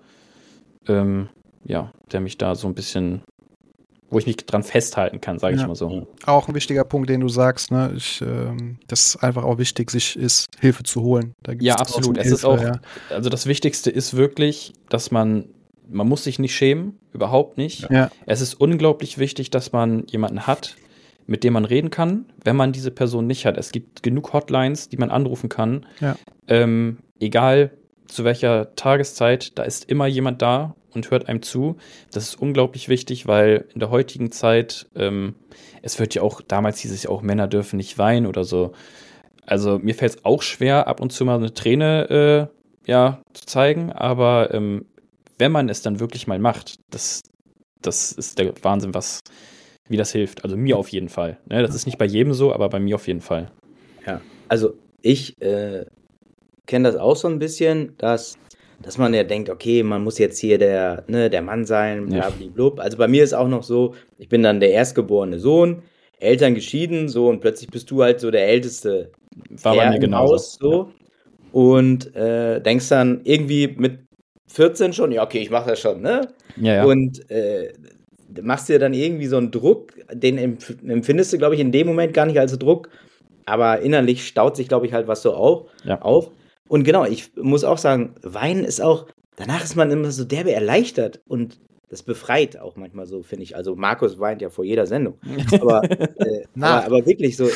S4: der mich da so ein bisschen, wo ich mich dran festhalten kann, sage ich mal so.
S2: Auch ein wichtiger Punkt, den du sagst, ne? Das ist einfach auch wichtig, sich Hilfe zu holen. Da gibt's
S4: absolut. Es ist auch, also das Wichtigste ist wirklich, dass man muss sich nicht schämen, überhaupt nicht.
S2: Ja.
S4: Es ist unglaublich wichtig, dass man jemanden hat, mit dem man reden kann, wenn man diese Person nicht hat. Es gibt genug Hotlines, die man anrufen kann. Ja. Egal zu welcher Tageszeit, da ist immer jemand da und hört einem zu. Das ist unglaublich wichtig, weil in der heutigen Zeit, es wird ja auch, damals hieß es ja auch, Männer dürfen nicht weinen oder so. Also mir fällt es auch schwer, ab und zu mal eine Träne zu zeigen, aber wenn man es dann wirklich mal macht, das ist der Wahnsinn, wie das hilft. Also mir auf jeden Fall. Ne? Das ist nicht bei jedem so, aber bei mir auf jeden Fall.
S3: Ja, also ich kenne das auch so ein bisschen, dass man ja denkt, okay, man muss jetzt hier der Mann sein, blablabla. Also bei mir ist auch noch so, ich bin dann der erstgeborene Sohn, Eltern geschieden, so, und plötzlich bist du halt so der älteste
S4: War bei mir genauso.
S3: Haus, so. Und denkst dann irgendwie mit 14 schon, ja, okay, ich mache das schon, ne?
S4: Ja.
S3: Und machst dir dann irgendwie so einen Druck, den empfindest du, glaube ich, in dem Moment gar nicht als Druck, aber innerlich staut sich, glaube ich, halt was so auf. Und genau, ich muss auch sagen, Weinen ist auch, danach ist man immer so derbe erleichtert und das befreit auch manchmal so, finde ich. Also Markus weint ja vor jeder Sendung. Aber wirklich so,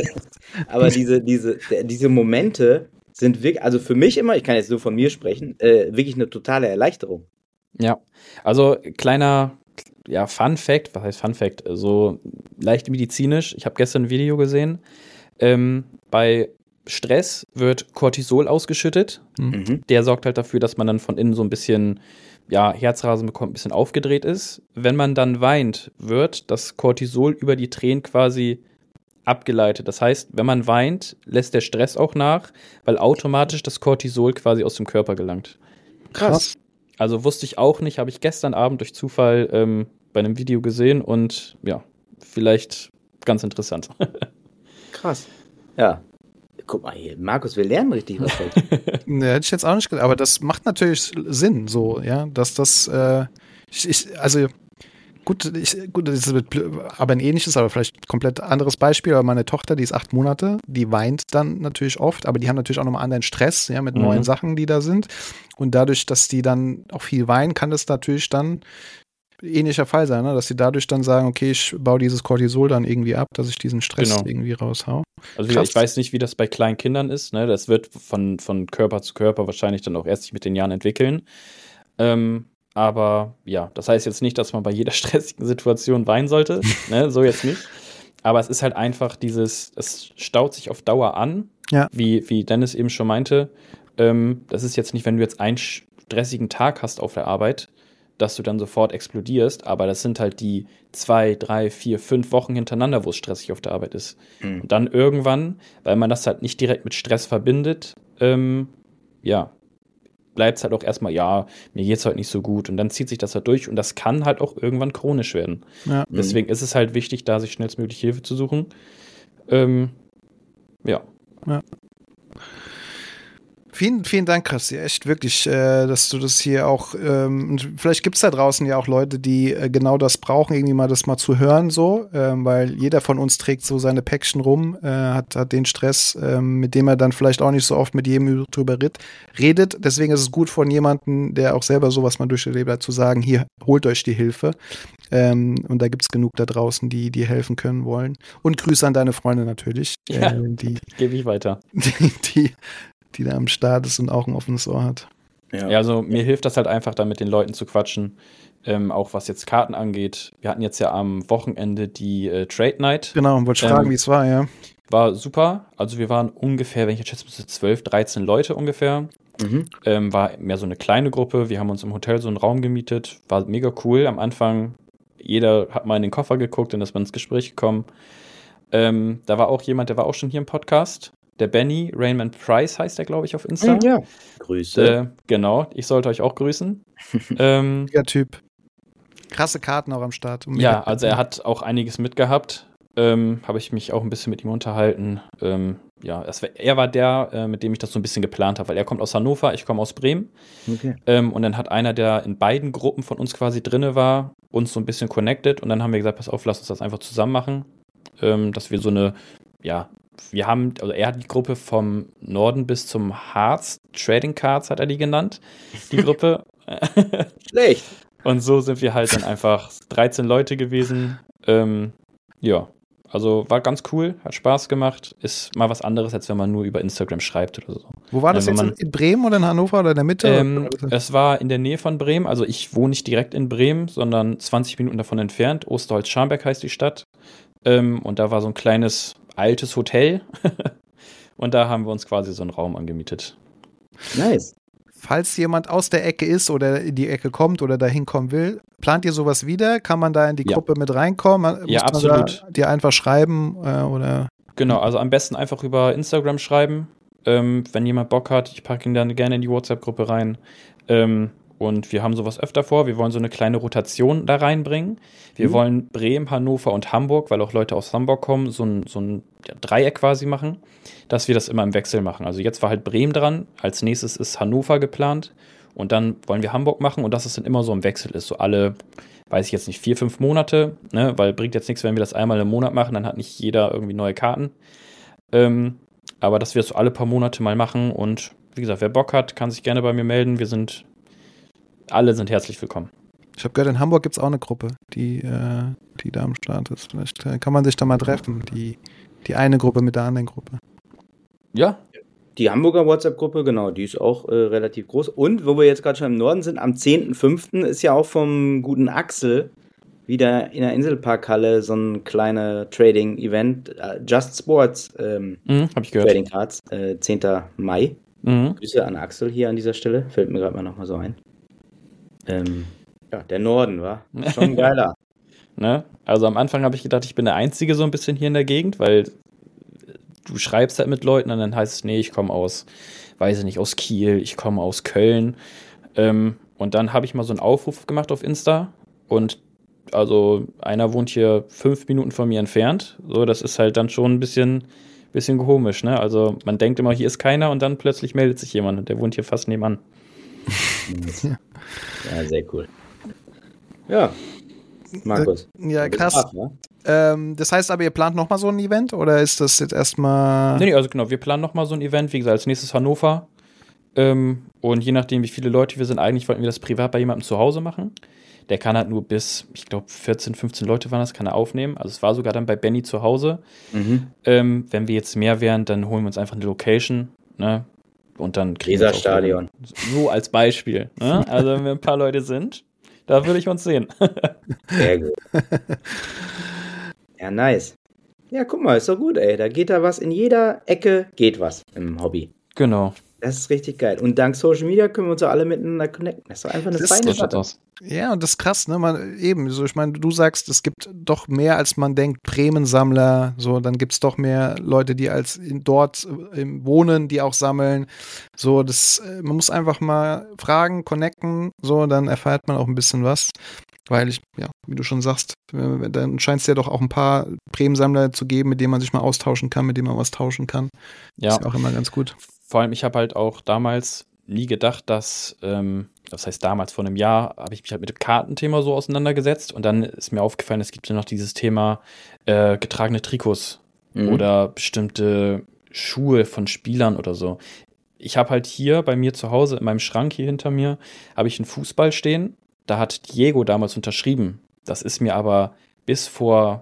S3: diese Momente sind wirklich, also für mich immer, ich kann jetzt nur von mir sprechen, wirklich eine totale Erleichterung.
S4: Ja, also kleiner Fun Fact, was heißt Fun Fact? So leicht medizinisch. Ich habe gestern ein Video gesehen. Bei Stress wird Cortisol ausgeschüttet. Der sorgt halt dafür, dass man dann von innen so ein bisschen Herzrasen bekommt, ein bisschen aufgedreht ist. Wenn man dann weint, wird das Cortisol über die Tränen quasi abgeleitet. Das heißt, wenn man weint, lässt der Stress auch nach, weil automatisch das Cortisol quasi aus dem Körper gelangt.
S2: Krass.
S4: Also wusste ich auch nicht, habe ich gestern Abend durch Zufall bei einem Video gesehen und ja, vielleicht ganz interessant.
S3: Krass. Ja. Guck mal hier, Markus, wir lernen richtig was heute.
S2: Ne, hätte ich jetzt auch nicht gedacht, aber das macht natürlich Sinn, so, ja, dass das, also gut, das wird aber ein ähnliches, aber vielleicht komplett anderes Beispiel, aber meine Tochter, die ist 8 Monate, die weint dann natürlich oft, aber die haben natürlich auch nochmal anderen Stress, ja, mit neuen Sachen, die da sind und dadurch, dass die dann auch viel weinen, kann das natürlich dann ähnlicher Fall sein, ne? Dass sie dadurch dann sagen, okay, ich baue dieses Cortisol dann irgendwie ab, dass ich diesen Stress irgendwie raushau.
S4: Also ich weiß nicht, wie das bei kleinen Kindern ist, ne? Das wird von Körper zu Körper wahrscheinlich dann auch erst sich mit den Jahren entwickeln. Aber ja, das heißt jetzt nicht, dass man bei jeder stressigen Situation weinen sollte, ne? So jetzt nicht. Aber es ist halt einfach es staut sich auf Dauer an, wie Dennis eben schon meinte. Das ist jetzt nicht, wenn du jetzt einen stressigen Tag hast auf der Arbeit, dass du dann sofort explodierst, aber das sind halt die 2, 3, 4, 5 Wochen hintereinander, wo es stressig auf der Arbeit ist. Und dann irgendwann, weil man das halt nicht direkt mit Stress verbindet, bleibt es halt auch erstmal, mir geht's heute nicht so gut und dann zieht sich das halt durch und das kann halt auch irgendwann chronisch werden. Ja. Deswegen ist es halt wichtig, da sich schnellstmöglich Hilfe zu suchen. Ja.
S2: Vielen, vielen Dank, Christi. Echt wirklich, dass du das hier auch, vielleicht gibt es da draußen ja auch Leute, die genau das brauchen, irgendwie mal das mal zu hören, so, weil jeder von uns trägt so seine Päckchen rum, hat den Stress, mit dem er dann vielleicht auch nicht so oft mit jedem drüber redet. Deswegen ist es gut von jemandem, der auch selber sowas mal durchgelebt hat, zu sagen, hier, holt euch die Hilfe. Und da gibt es genug da draußen, die dir helfen können wollen. Und Grüße an deine Freunde natürlich.
S4: Die gebe ich weiter.
S2: Die da am Start ist und auch ein offenes Ohr hat.
S4: Ja, also mir hilft das halt einfach, da mit den Leuten zu quatschen, auch was jetzt Karten angeht. Wir hatten jetzt ja am Wochenende die Trade Night.
S2: Genau, und wollte fragen, wie es war, ja.
S4: War super, also wir waren ungefähr, wenn ich jetzt schätze, 12, 13 Leute ungefähr. War mehr so eine kleine Gruppe, wir haben uns im Hotel so einen Raum gemietet, war mega cool. Am Anfang, jeder hat mal in den Koffer geguckt und ist mal ins Gespräch gekommen. Da war auch jemand, der war auch schon hier im Podcast. Der Benny, Raymond Price heißt der, glaube ich, auf Insta.
S3: Ja. Grüße.
S4: Genau, ich sollte euch auch grüßen.
S2: Mega Typ. Krasse Karten auch am Start.
S4: Ja, also er hat auch einiges mitgehabt. Habe ich mich auch ein bisschen mit ihm unterhalten. Er war der, mit dem ich das so ein bisschen geplant habe, weil er kommt aus Hannover, ich komme aus Bremen. Okay. Und dann hat einer, der in beiden Gruppen von uns quasi drinne war, uns so ein bisschen connected und dann haben wir gesagt, pass auf, lass uns das einfach zusammen machen. Dass wir so eine, er hat die Gruppe vom Norden bis zum Harz, Trading Cards hat er die genannt, die Gruppe.
S3: Schlecht.
S4: Und so sind wir halt dann einfach 13 Leute gewesen. Also war ganz cool, hat Spaß gemacht, ist mal was anderes, als wenn man nur über Instagram schreibt oder so.
S2: Wo war das jetzt, in Bremen oder in Hannover oder in der Mitte?
S4: Es war in der Nähe von Bremen, also ich wohne nicht direkt in Bremen, sondern 20 Minuten davon entfernt. Osterholz-Scharmbeck heißt die Stadt. Und da war so ein kleines altes Hotel und da haben wir uns quasi so einen Raum angemietet.
S3: Nice.
S2: Falls jemand aus der Ecke ist oder in die Ecke kommt oder da hinkommen will, plant ihr sowas wieder? Kann man da in die Gruppe mit reinkommen? Muss
S4: absolut.
S2: Man da dir einfach schreiben oder?
S4: Genau, also am besten einfach über Instagram schreiben, wenn jemand Bock hat. Ich packe ihn dann gerne in die WhatsApp-Gruppe rein. Und wir haben sowas öfter vor. Wir wollen so eine kleine Rotation da reinbringen. Wir wollen Bremen, Hannover und Hamburg, weil auch Leute aus Hamburg kommen, so ein Dreieck quasi machen, dass wir das immer im Wechsel machen. Also jetzt war halt Bremen dran, als nächstes ist Hannover geplant und dann wollen wir Hamburg machen und dass es dann immer so im Wechsel ist. So alle weiß ich jetzt nicht, 4, 5 Monate, ne? Weil bringt jetzt nichts, wenn wir das einmal im Monat machen, dann hat nicht jeder irgendwie neue Karten. Aber dass wir es so alle paar Monate mal machen und wie gesagt, wer Bock hat, kann sich gerne bei mir melden. Alle sind herzlich willkommen.
S2: Ich habe gehört, in Hamburg gibt es auch eine Gruppe, die da am Start ist. Vielleicht kann man sich da mal treffen, die eine Gruppe mit der anderen Gruppe.
S3: Ja. Die Hamburger WhatsApp-Gruppe, genau, die ist auch relativ groß. Und, wo wir jetzt gerade schon im Norden sind, am 10.05. ist ja auch vom guten Axel wieder in der Inselparkhalle so ein kleiner Trading-Event. Just Sports
S4: hab ich gehört.
S3: Trading Cards, 10. Mai. Grüße an Axel hier an dieser Stelle. Fällt mir gerade mal nochmal so ein. Ja, der Norden, war schon geiler.
S4: Ne? Also am Anfang habe ich gedacht, ich bin der Einzige so ein bisschen hier in der Gegend, weil du schreibst halt mit Leuten und dann heißt es, nee, ich komme aus, weiß ich nicht, aus Kiel, ich komme aus Köln. Und dann habe ich mal so einen Aufruf gemacht auf Insta und also einer wohnt hier 5 Minuten von mir entfernt. So, das ist halt dann schon ein bisschen komisch, ne? Also man denkt immer, hier ist keiner und dann plötzlich meldet sich jemand und der wohnt hier fast nebenan.
S3: Ja, sehr cool. Ja, Markus.
S2: Ja, krass. Das heißt aber, ihr plant nochmal so ein Event oder ist das jetzt erstmal...
S4: Nee, also genau, wir planen nochmal so ein Event, wie gesagt, als nächstes Hannover. Und je nachdem, wie viele Leute wir sind, eigentlich wollten wir das privat bei jemandem zu Hause machen. Der kann halt nur bis, ich glaube, 14, 15 Leute waren das, kann er aufnehmen. Also es war sogar dann bei Benny zu Hause. Wenn wir jetzt mehr wären, dann holen wir uns einfach eine Location, ne? Und dann kriegen wir
S3: Weserstadion.
S4: So als Beispiel. Ne? Also wenn wir ein paar Leute sind, da würde ich uns sehen.
S3: Sehr gut. Ja, nice. Ja, guck mal, ist doch gut, ey. Da geht da was, in jeder Ecke geht was im Hobby.
S4: Genau.
S3: Das ist richtig geil. Und dank Social Media können wir uns auch alle miteinander connecten. Das ist doch einfach eine feine Sache.
S2: Ja, und das ist krass, ne? Ich meine, du sagst, es gibt doch mehr, als man denkt, Bremen-Sammler, so, dann gibt es doch mehr Leute, die dort wohnen, die auch sammeln. So, man muss einfach mal fragen, connecten, so, dann erfährt man auch ein bisschen was. Weil wie du schon sagst, dann scheint es ja doch auch ein paar Bremen-Sammler zu geben, mit denen man sich mal austauschen kann, mit denen man was tauschen kann.
S4: Ja.
S2: Ist ja auch immer ganz gut.
S4: Vor allem, ich habe halt auch damals nie gedacht, dass, das heißt damals, vor einem Jahr, habe ich mich halt mit dem Kartenthema so auseinandergesetzt und dann ist mir aufgefallen, es gibt ja noch dieses Thema getragene Trikots oder bestimmte Schuhe von Spielern oder so. Ich habe halt hier bei mir zu Hause, in meinem Schrank hier hinter mir, habe ich einen Fußball stehen. Da hat Diego damals unterschrieben. Das ist mir aber bis vor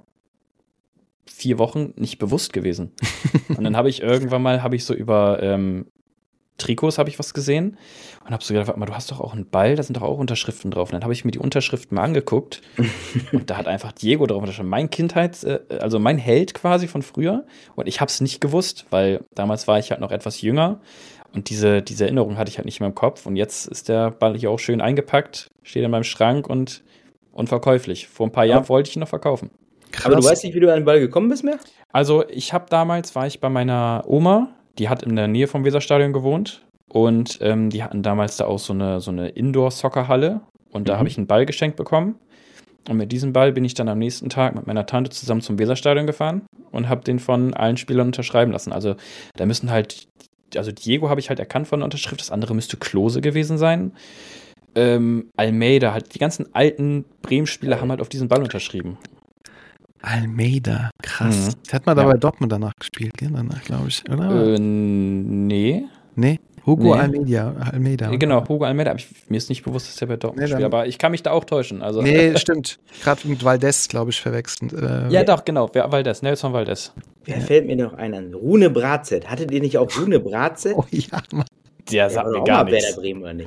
S4: 4 Wochen nicht bewusst gewesen. Und dann habe ich irgendwann mal, so über Trikots habe ich was gesehen und habe so gedacht, warte mal, du hast doch auch einen Ball, da sind doch auch Unterschriften drauf. Und dann habe ich mir die Unterschriften mal angeguckt und da hat einfach Diego drauf unterschrieben. Mein also mein Held quasi von früher. Und ich habe es nicht gewusst, weil damals war ich halt noch etwas jünger. Und diese Erinnerung hatte ich halt nicht mehr im Kopf. Und jetzt ist der Ball hier auch schön eingepackt, steht in meinem Schrank und unverkäuflich. Vor ein paar Jahren wollte ich ihn noch verkaufen.
S3: Krass. Aber du weißt nicht, wie du an den Ball gekommen bist mehr?
S4: Also war ich bei meiner Oma, die hat in der Nähe vom Weserstadion gewohnt. Und die hatten damals da auch so eine Indoor-Soccer-Halle. Und da habe ich einen Ball geschenkt bekommen. Und mit diesem Ball bin ich dann am nächsten Tag mit meiner Tante zusammen zum Weserstadion gefahren und habe den von allen Spielern unterschreiben lassen. Also da müssen halt... Also Diego habe ich halt erkannt von der Unterschrift, das andere müsste Klose gewesen sein. Almeida, halt die ganzen alten Bremen-Spieler haben halt auf diesen Ball unterschrieben.
S2: Almeida, krass. Das hat man da bei Dortmund danach gespielt, danach, glaube ich, oder?
S4: Nee.
S2: Nee? Hugo Almeida.
S4: Genau, Hugo Almeida. Aber mir ist nicht bewusst, dass der bei Dortmund spielt. Aber ich kann mich da auch täuschen. Also.
S2: Nee, stimmt. Gerade mit Valdez, glaube ich, verwechseln.
S4: Ja, doch, genau. Valdez, Nelson Valdez.
S3: Wer fällt mir noch ein? Rune Bratzett. Hattet ihr nicht auch Rune Bratzett?
S2: Oh ja, Mann.
S4: Der sagt mir gar nichts.
S3: Werder Bremen oder nicht?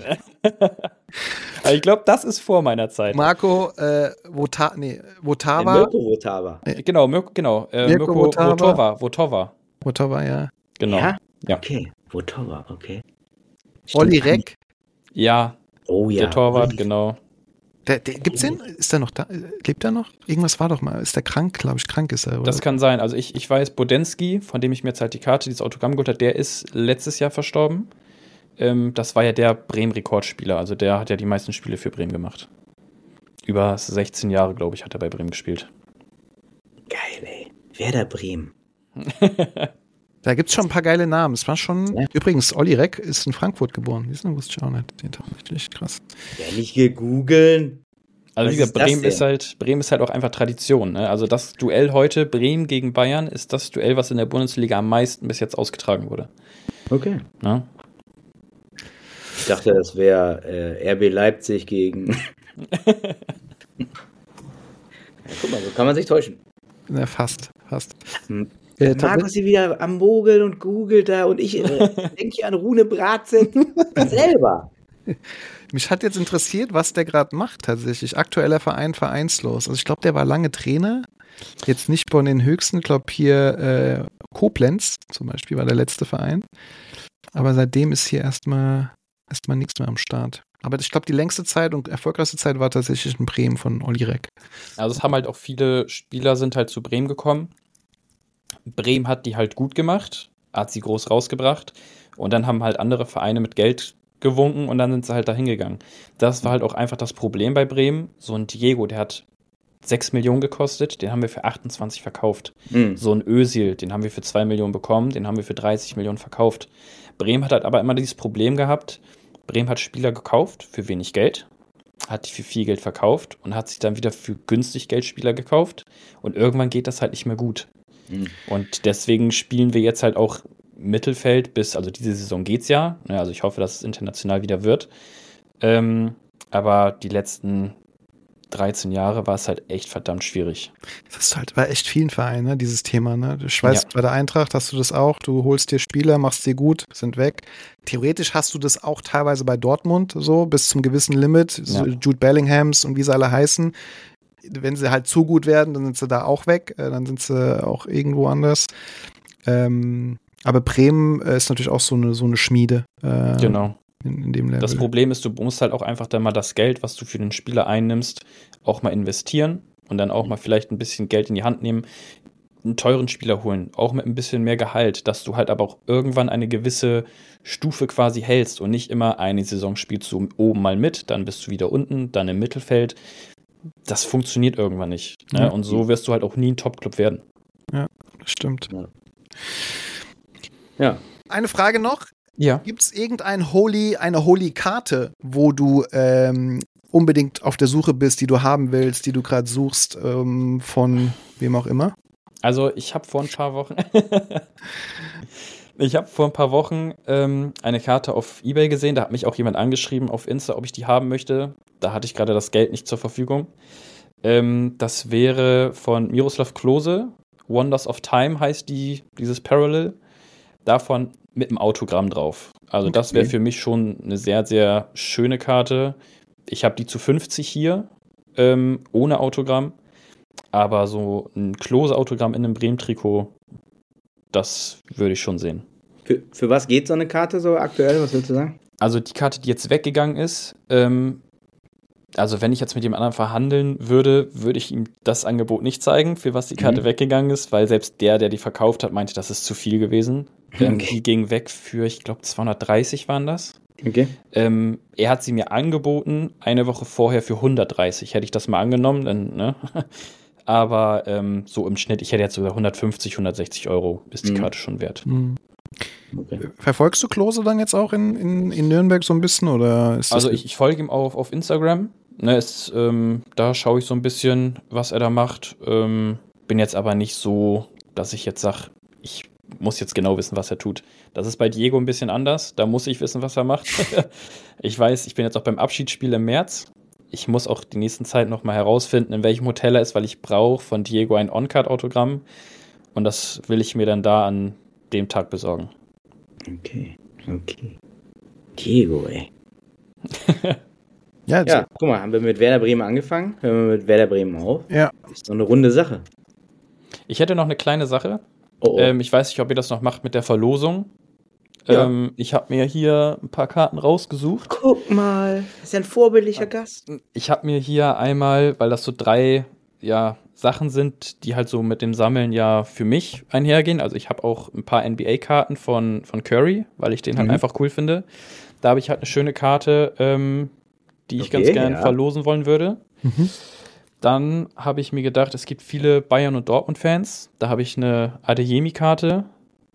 S4: Aber ich glaube, das ist vor meiner Zeit.
S2: Marco Votava.
S3: Mirko Votava.
S4: Genau. Mirko Votava.
S2: Votava, ja.
S4: Genau.
S3: Ja?
S4: Ja.
S3: Okay, Votava, okay.
S2: Olli Reck.
S4: Ja.
S3: Oh ja.
S4: Der Torwart, genau.
S2: Gibt's den? Ist der noch da? Lebt er noch? Irgendwas war doch mal. Ist der krank? Glaube ich, krank ist er, oder?
S4: Das kann sein. Also ich weiß, Bodensky, von dem ich mir jetzt halt die Karte, dieses Autogramm geholt habe, der ist letztes Jahr verstorben. Das war ja der Bremen-Rekordspieler. Also der hat ja die meisten Spiele für Bremen gemacht. Über 16 Jahre, glaube ich, hat er bei Bremen gespielt.
S3: Geil, ey. Werder Bremen.
S2: Da gibt es schon ein paar geile Namen. Es war schon. Ja. Übrigens, Olli Reck ist in Frankfurt geboren. Das wusste ich auch nicht. Den tatsächlich krass.
S3: Ja, nicht gegoogeln.
S4: Also
S3: Was
S4: wie gesagt,
S3: ist das denn?
S4: Bremen ist halt auch einfach Tradition. Ne? Also das Duell heute, Bremen gegen Bayern, ist das Duell, was in der Bundesliga am meisten bis jetzt ausgetragen wurde.
S3: Okay.
S4: Ne?
S3: Ich dachte, das wäre RB Leipzig gegen. Ja, guck mal, so kann man sich täuschen.
S2: Ja, fast.
S3: Markus hier wieder am Mogeln und googelt da und ich denke hier an Rune Bratzen selber.
S2: Mich hat jetzt interessiert, was der gerade macht tatsächlich. Aktueller Verein, vereinslos. Also ich glaube, der war lange Trainer. Jetzt nicht von den höchsten, ich glaube hier Koblenz zum Beispiel war der letzte Verein. Aber seitdem ist hier erstmal nichts mehr am Start. Aber ich glaube, die längste Zeit und erfolgreichste Zeit war tatsächlich in Bremen von Olli Reck.
S4: Also es haben halt auch viele Spieler sind halt zu Bremen gekommen. Bremen hat die halt gut gemacht, hat sie groß rausgebracht und dann haben halt andere Vereine mit Geld gewunken und dann sind sie halt da hingegangen. Das war halt auch einfach das Problem bei Bremen. So ein Diego, der hat 6 Millionen gekostet, den haben wir für 28 verkauft. So ein Özil, den haben wir für 2 Millionen bekommen, den haben wir für 30 Millionen verkauft. Bremen hat halt aber immer dieses Problem gehabt, Bremen hat Spieler gekauft für wenig Geld, hat die für viel Geld verkauft und hat sich dann wieder für günstig Geld Spieler gekauft und irgendwann geht das halt nicht mehr gut. Und deswegen spielen wir jetzt halt auch Mittelfeld also diese Saison geht's ja. Also ich hoffe, dass es international wieder wird. Aber die letzten 13 Jahre war es halt echt verdammt schwierig.
S2: Das ist halt bei echt vielen Vereinen, ne, dieses Thema. Ne? Ich weiß, bei der Eintracht hast du das auch. Du holst dir Spieler, machst sie gut, sind weg. Theoretisch hast du das auch teilweise bei Dortmund so, bis zum gewissen Limit. So Jude Bellinghams und wie sie alle heißen. Wenn sie halt zu gut werden, dann sind sie da auch weg. Dann sind sie auch irgendwo anders. Aber Bremen ist natürlich auch so eine Schmiede.
S4: Genau.
S2: In dem Level.
S4: Das Problem ist, du musst halt auch einfach dann mal das Geld, was du für den Spieler einnimmst, auch mal investieren und dann auch mal vielleicht ein bisschen Geld in die Hand nehmen, einen teuren Spieler holen, auch mit ein bisschen mehr Gehalt, dass du halt aber auch irgendwann eine gewisse Stufe quasi hältst und nicht immer eine Saison spielst du oben mal mit, dann bist du wieder unten, dann im Mittelfeld. Das funktioniert irgendwann nicht. Ne?
S2: Ja.
S4: Und so wirst du halt auch nie ein Top-Club werden.
S2: Ja, das stimmt.
S3: Ja.
S2: Eine Frage noch.
S4: Ja.
S2: Gibt es eine Holy-Karte, wo du unbedingt auf der Suche bist, die du haben willst, die du gerade suchst, von wem auch immer?
S4: Also ich habe vor ein paar Wochen eine Karte auf eBay gesehen, da hat mich auch jemand angeschrieben auf Insta, ob ich die haben möchte. Da hatte ich gerade das Geld nicht zur Verfügung. Das wäre von Miroslav Klose, Wonders of Time heißt dieses Parallel. Davon mit einem Autogramm drauf. Also das wäre für mich schon eine sehr, sehr schöne Karte. Ich habe die zu 50 hier, ohne Autogramm. Aber so ein Klose-Autogramm in einem Bremen-Trikot, das würde ich schon sehen.
S3: Für was geht so eine Karte so aktuell? Was willst du sagen?
S4: Also die Karte, die jetzt weggegangen ist, also wenn ich jetzt mit dem anderen verhandeln würde, würde ich ihm das Angebot nicht zeigen, für was die Karte weggegangen ist, weil selbst der die verkauft hat, meinte, das ist zu viel gewesen. Die ging weg für, ich glaube, 230 waren das.
S3: Okay.
S4: Er hat sie mir angeboten, eine Woche vorher für 130. Hätte ich das mal angenommen, dann, ne? Aber so im Schnitt, ich hätte jetzt sogar 150, 160 Euro ist die Karte schon wert.
S3: Okay.
S2: Verfolgst du Klose dann jetzt auch in Nürnberg so ein bisschen? Oder ist das
S4: also ich folge ihm auch auf Instagram. Ne, da schaue ich so ein bisschen, was er da macht. Bin jetzt aber nicht so, dass ich jetzt sage, ich muss jetzt genau wissen, was er tut. Das ist bei Diego ein bisschen anders. Da muss ich wissen, was er macht. Ich weiß, ich bin jetzt auch beim Abschiedsspiel im März. Ich muss auch die nächsten Zeit noch mal herausfinden, in welchem Hotel er ist, weil ich brauche von Diego ein On-Card-Autogramm. Und das will ich mir dann da an dem Tag besorgen.
S3: Okay. Diego, ey.
S2: Ja,
S3: guck mal, haben wir mit Werder Bremen angefangen? Hören wir mit Werder Bremen auf?
S2: Ja.
S3: Das ist doch eine runde Sache.
S4: Ich hätte noch eine kleine Sache.
S3: Oh.
S4: Ich weiß nicht, ob ihr das noch macht mit der Verlosung.
S3: Ja.
S4: Ich habe mir hier ein paar Karten rausgesucht.
S3: Guck mal, das ist ja ein vorbildlicher Gast.
S4: Ich habe mir hier einmal, weil das so 3 Sachen sind, die halt so mit dem Sammeln ja für mich einhergehen. Also ich habe auch ein paar NBA-Karten von Curry, weil ich den halt einfach cool finde. Da habe ich halt eine schöne Karte, die ich ganz gern verlosen wollen würde. Dann habe ich mir gedacht, es gibt viele Bayern- und Dortmund-Fans. Da habe ich eine Adeyemi-Karte.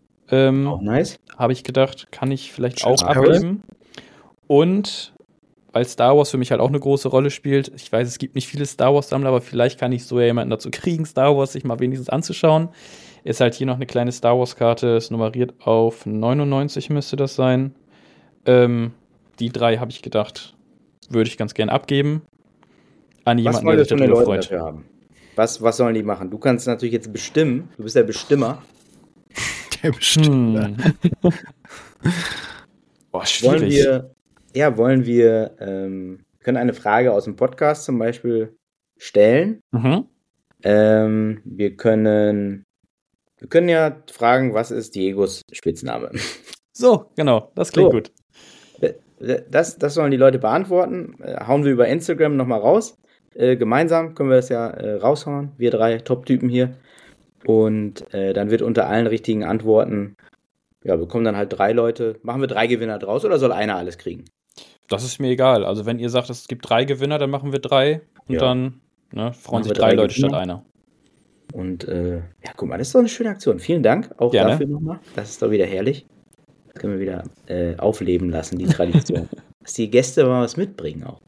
S3: Auch nice.
S4: Habe ich gedacht, kann ich vielleicht
S2: Schönes
S4: auch abgeben. Und weil Star Wars für mich halt auch eine große Rolle spielt. Ich weiß, es gibt nicht viele Star Wars-Sammler, aber vielleicht kann ich so ja jemanden dazu kriegen, Star Wars sich mal wenigstens anzuschauen. Ist halt hier noch eine kleine Star Wars-Karte, ist nummeriert auf 99 müsste das sein. Die 3 habe ich gedacht, würde ich ganz gern abgeben. An jemanden, der sich darüber freut.
S3: Dafür haben? Was sollen die machen? Du kannst natürlich jetzt bestimmen. Du bist der Bestimmer.
S2: Der Bestimmer.
S4: Boah, schwierig.
S3: Wollen wir können eine Frage aus dem Podcast zum Beispiel stellen.
S4: Mhm.
S3: Wir können ja fragen, was ist Diegos Spitzname?
S4: So, genau, das klingt gut.
S3: Das sollen die Leute beantworten. Hauen wir über Instagram nochmal raus. Gemeinsam können wir das ja raushauen. Wir 3 Top-Typen hier. Und dann wird unter allen richtigen Antworten, bekommen dann halt 3 Leute. Machen wir 3 Gewinner draus oder soll einer alles kriegen?
S4: Das ist mir egal. Also wenn ihr sagt, es gibt 3 Gewinner, dann machen wir 3. Und dann freuen sich 3 Leute statt einer.
S3: Und guck mal, das ist doch eine schöne Aktion. Vielen Dank auch dafür nochmal. Das ist doch wieder herrlich. Das können wir wieder aufleben lassen, die Tradition. Dass die Gäste mal was mitbringen auch.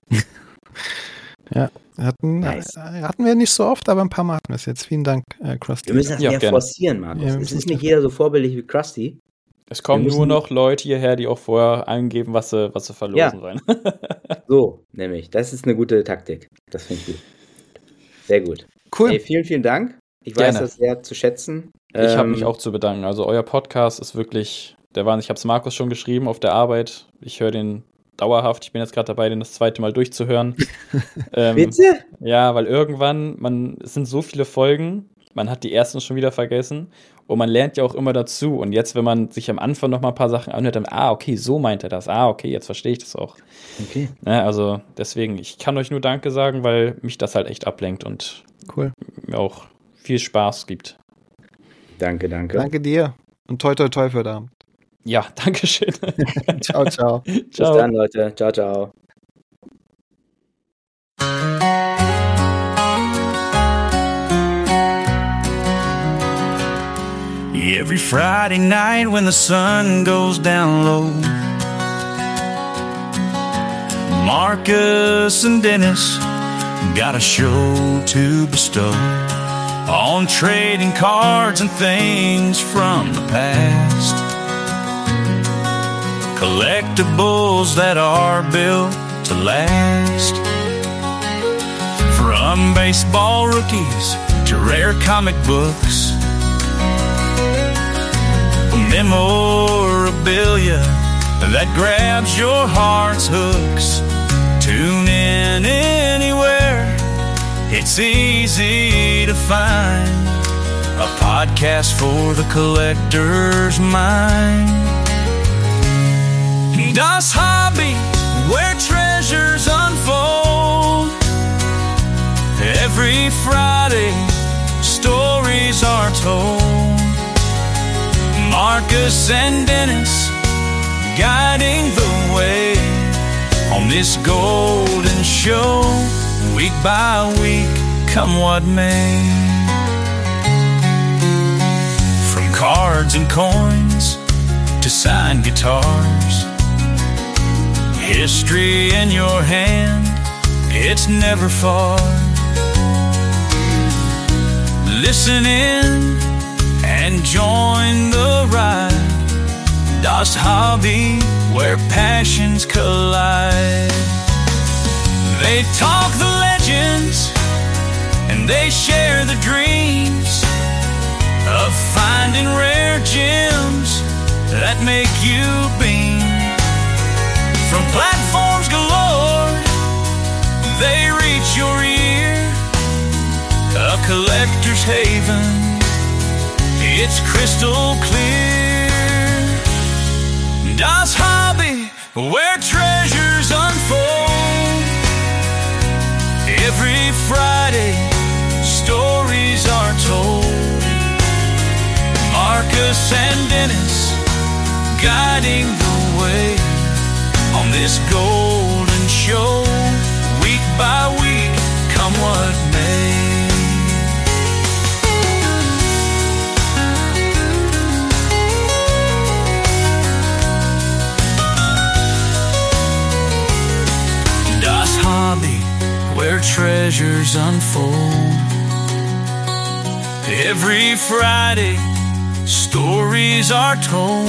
S2: Ja, hatten wir nicht so oft, aber ein paar Mal hatten wir es jetzt. Vielen Dank, Krusty.
S3: Wir müssen das mehr forcieren, Markus. Es ist nicht jeder so vorbildlich wie Krusty.
S4: Es kommen nur noch Leute hierher, die auch vorher angeben, was sie verlosen wollen.
S3: So, nämlich. Das ist eine gute Taktik. Das finde ich gut. Sehr gut.
S2: Cool.
S3: Hey, vielen, vielen Dank. Ich weiß das sehr zu schätzen.
S4: Ich habe mich auch zu bedanken. Also euer Podcast ist wirklich der Wahnsinn. Ich habe es Markus schon geschrieben auf der Arbeit. Ich höre den dauerhaft. Ich bin jetzt gerade dabei, den das 2. Mal durchzuhören.
S3: Bitte?
S4: Ja, weil irgendwann, es sind so viele Folgen, man hat die ersten schon wieder vergessen und man lernt ja auch immer dazu. Und jetzt, wenn man sich am Anfang noch mal ein paar Sachen anhört, dann, okay, so meint er das. Okay, jetzt verstehe ich das auch.
S3: Okay.
S4: Ja, also deswegen, ich kann euch nur Danke sagen, weil mich das halt echt ablenkt und mir auch viel Spaß gibt.
S3: Danke.
S2: Danke dir und toi toi toi für den Abend.
S4: Ja, danke schön.
S2: Ciao, ciao.
S3: Bis dann, Leute. Ciao, ciao.
S1: Every Friday night when the sun goes down low, Marcus and Dennis got a show to bestow on trading cards and things from the past. Collectibles that are built to last. From baseball rookies to rare comic books, memorabilia that grabs your heart's hooks. Tune in anywhere, it's easy to find. A podcast for the collector's mind. Das Hobby, where treasures unfold. Every Friday, stories are told. Marcus and Dennis guiding the way on this golden show. Week by week, come what may. From cards and coins to signed guitars, history in your hand, it's never far. Listen in and join the ride. Das Hobby, where passions collide. They talk the legends and they share the dreams of finding rare gems that make you beam. From platforms galore, they reach your ear. A collector's haven, it's crystal clear. Das Hobby, where treasures unfold. Every Friday, stories are told. Marcus and Dennis guiding the way on this golden show. Week by week, come what may. treasures unfold. Every Friday, stories are told.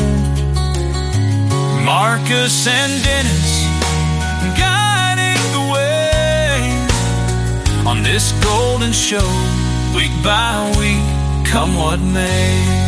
S1: Marcus and Dennis guiding the way on this golden show, week by week, come what may.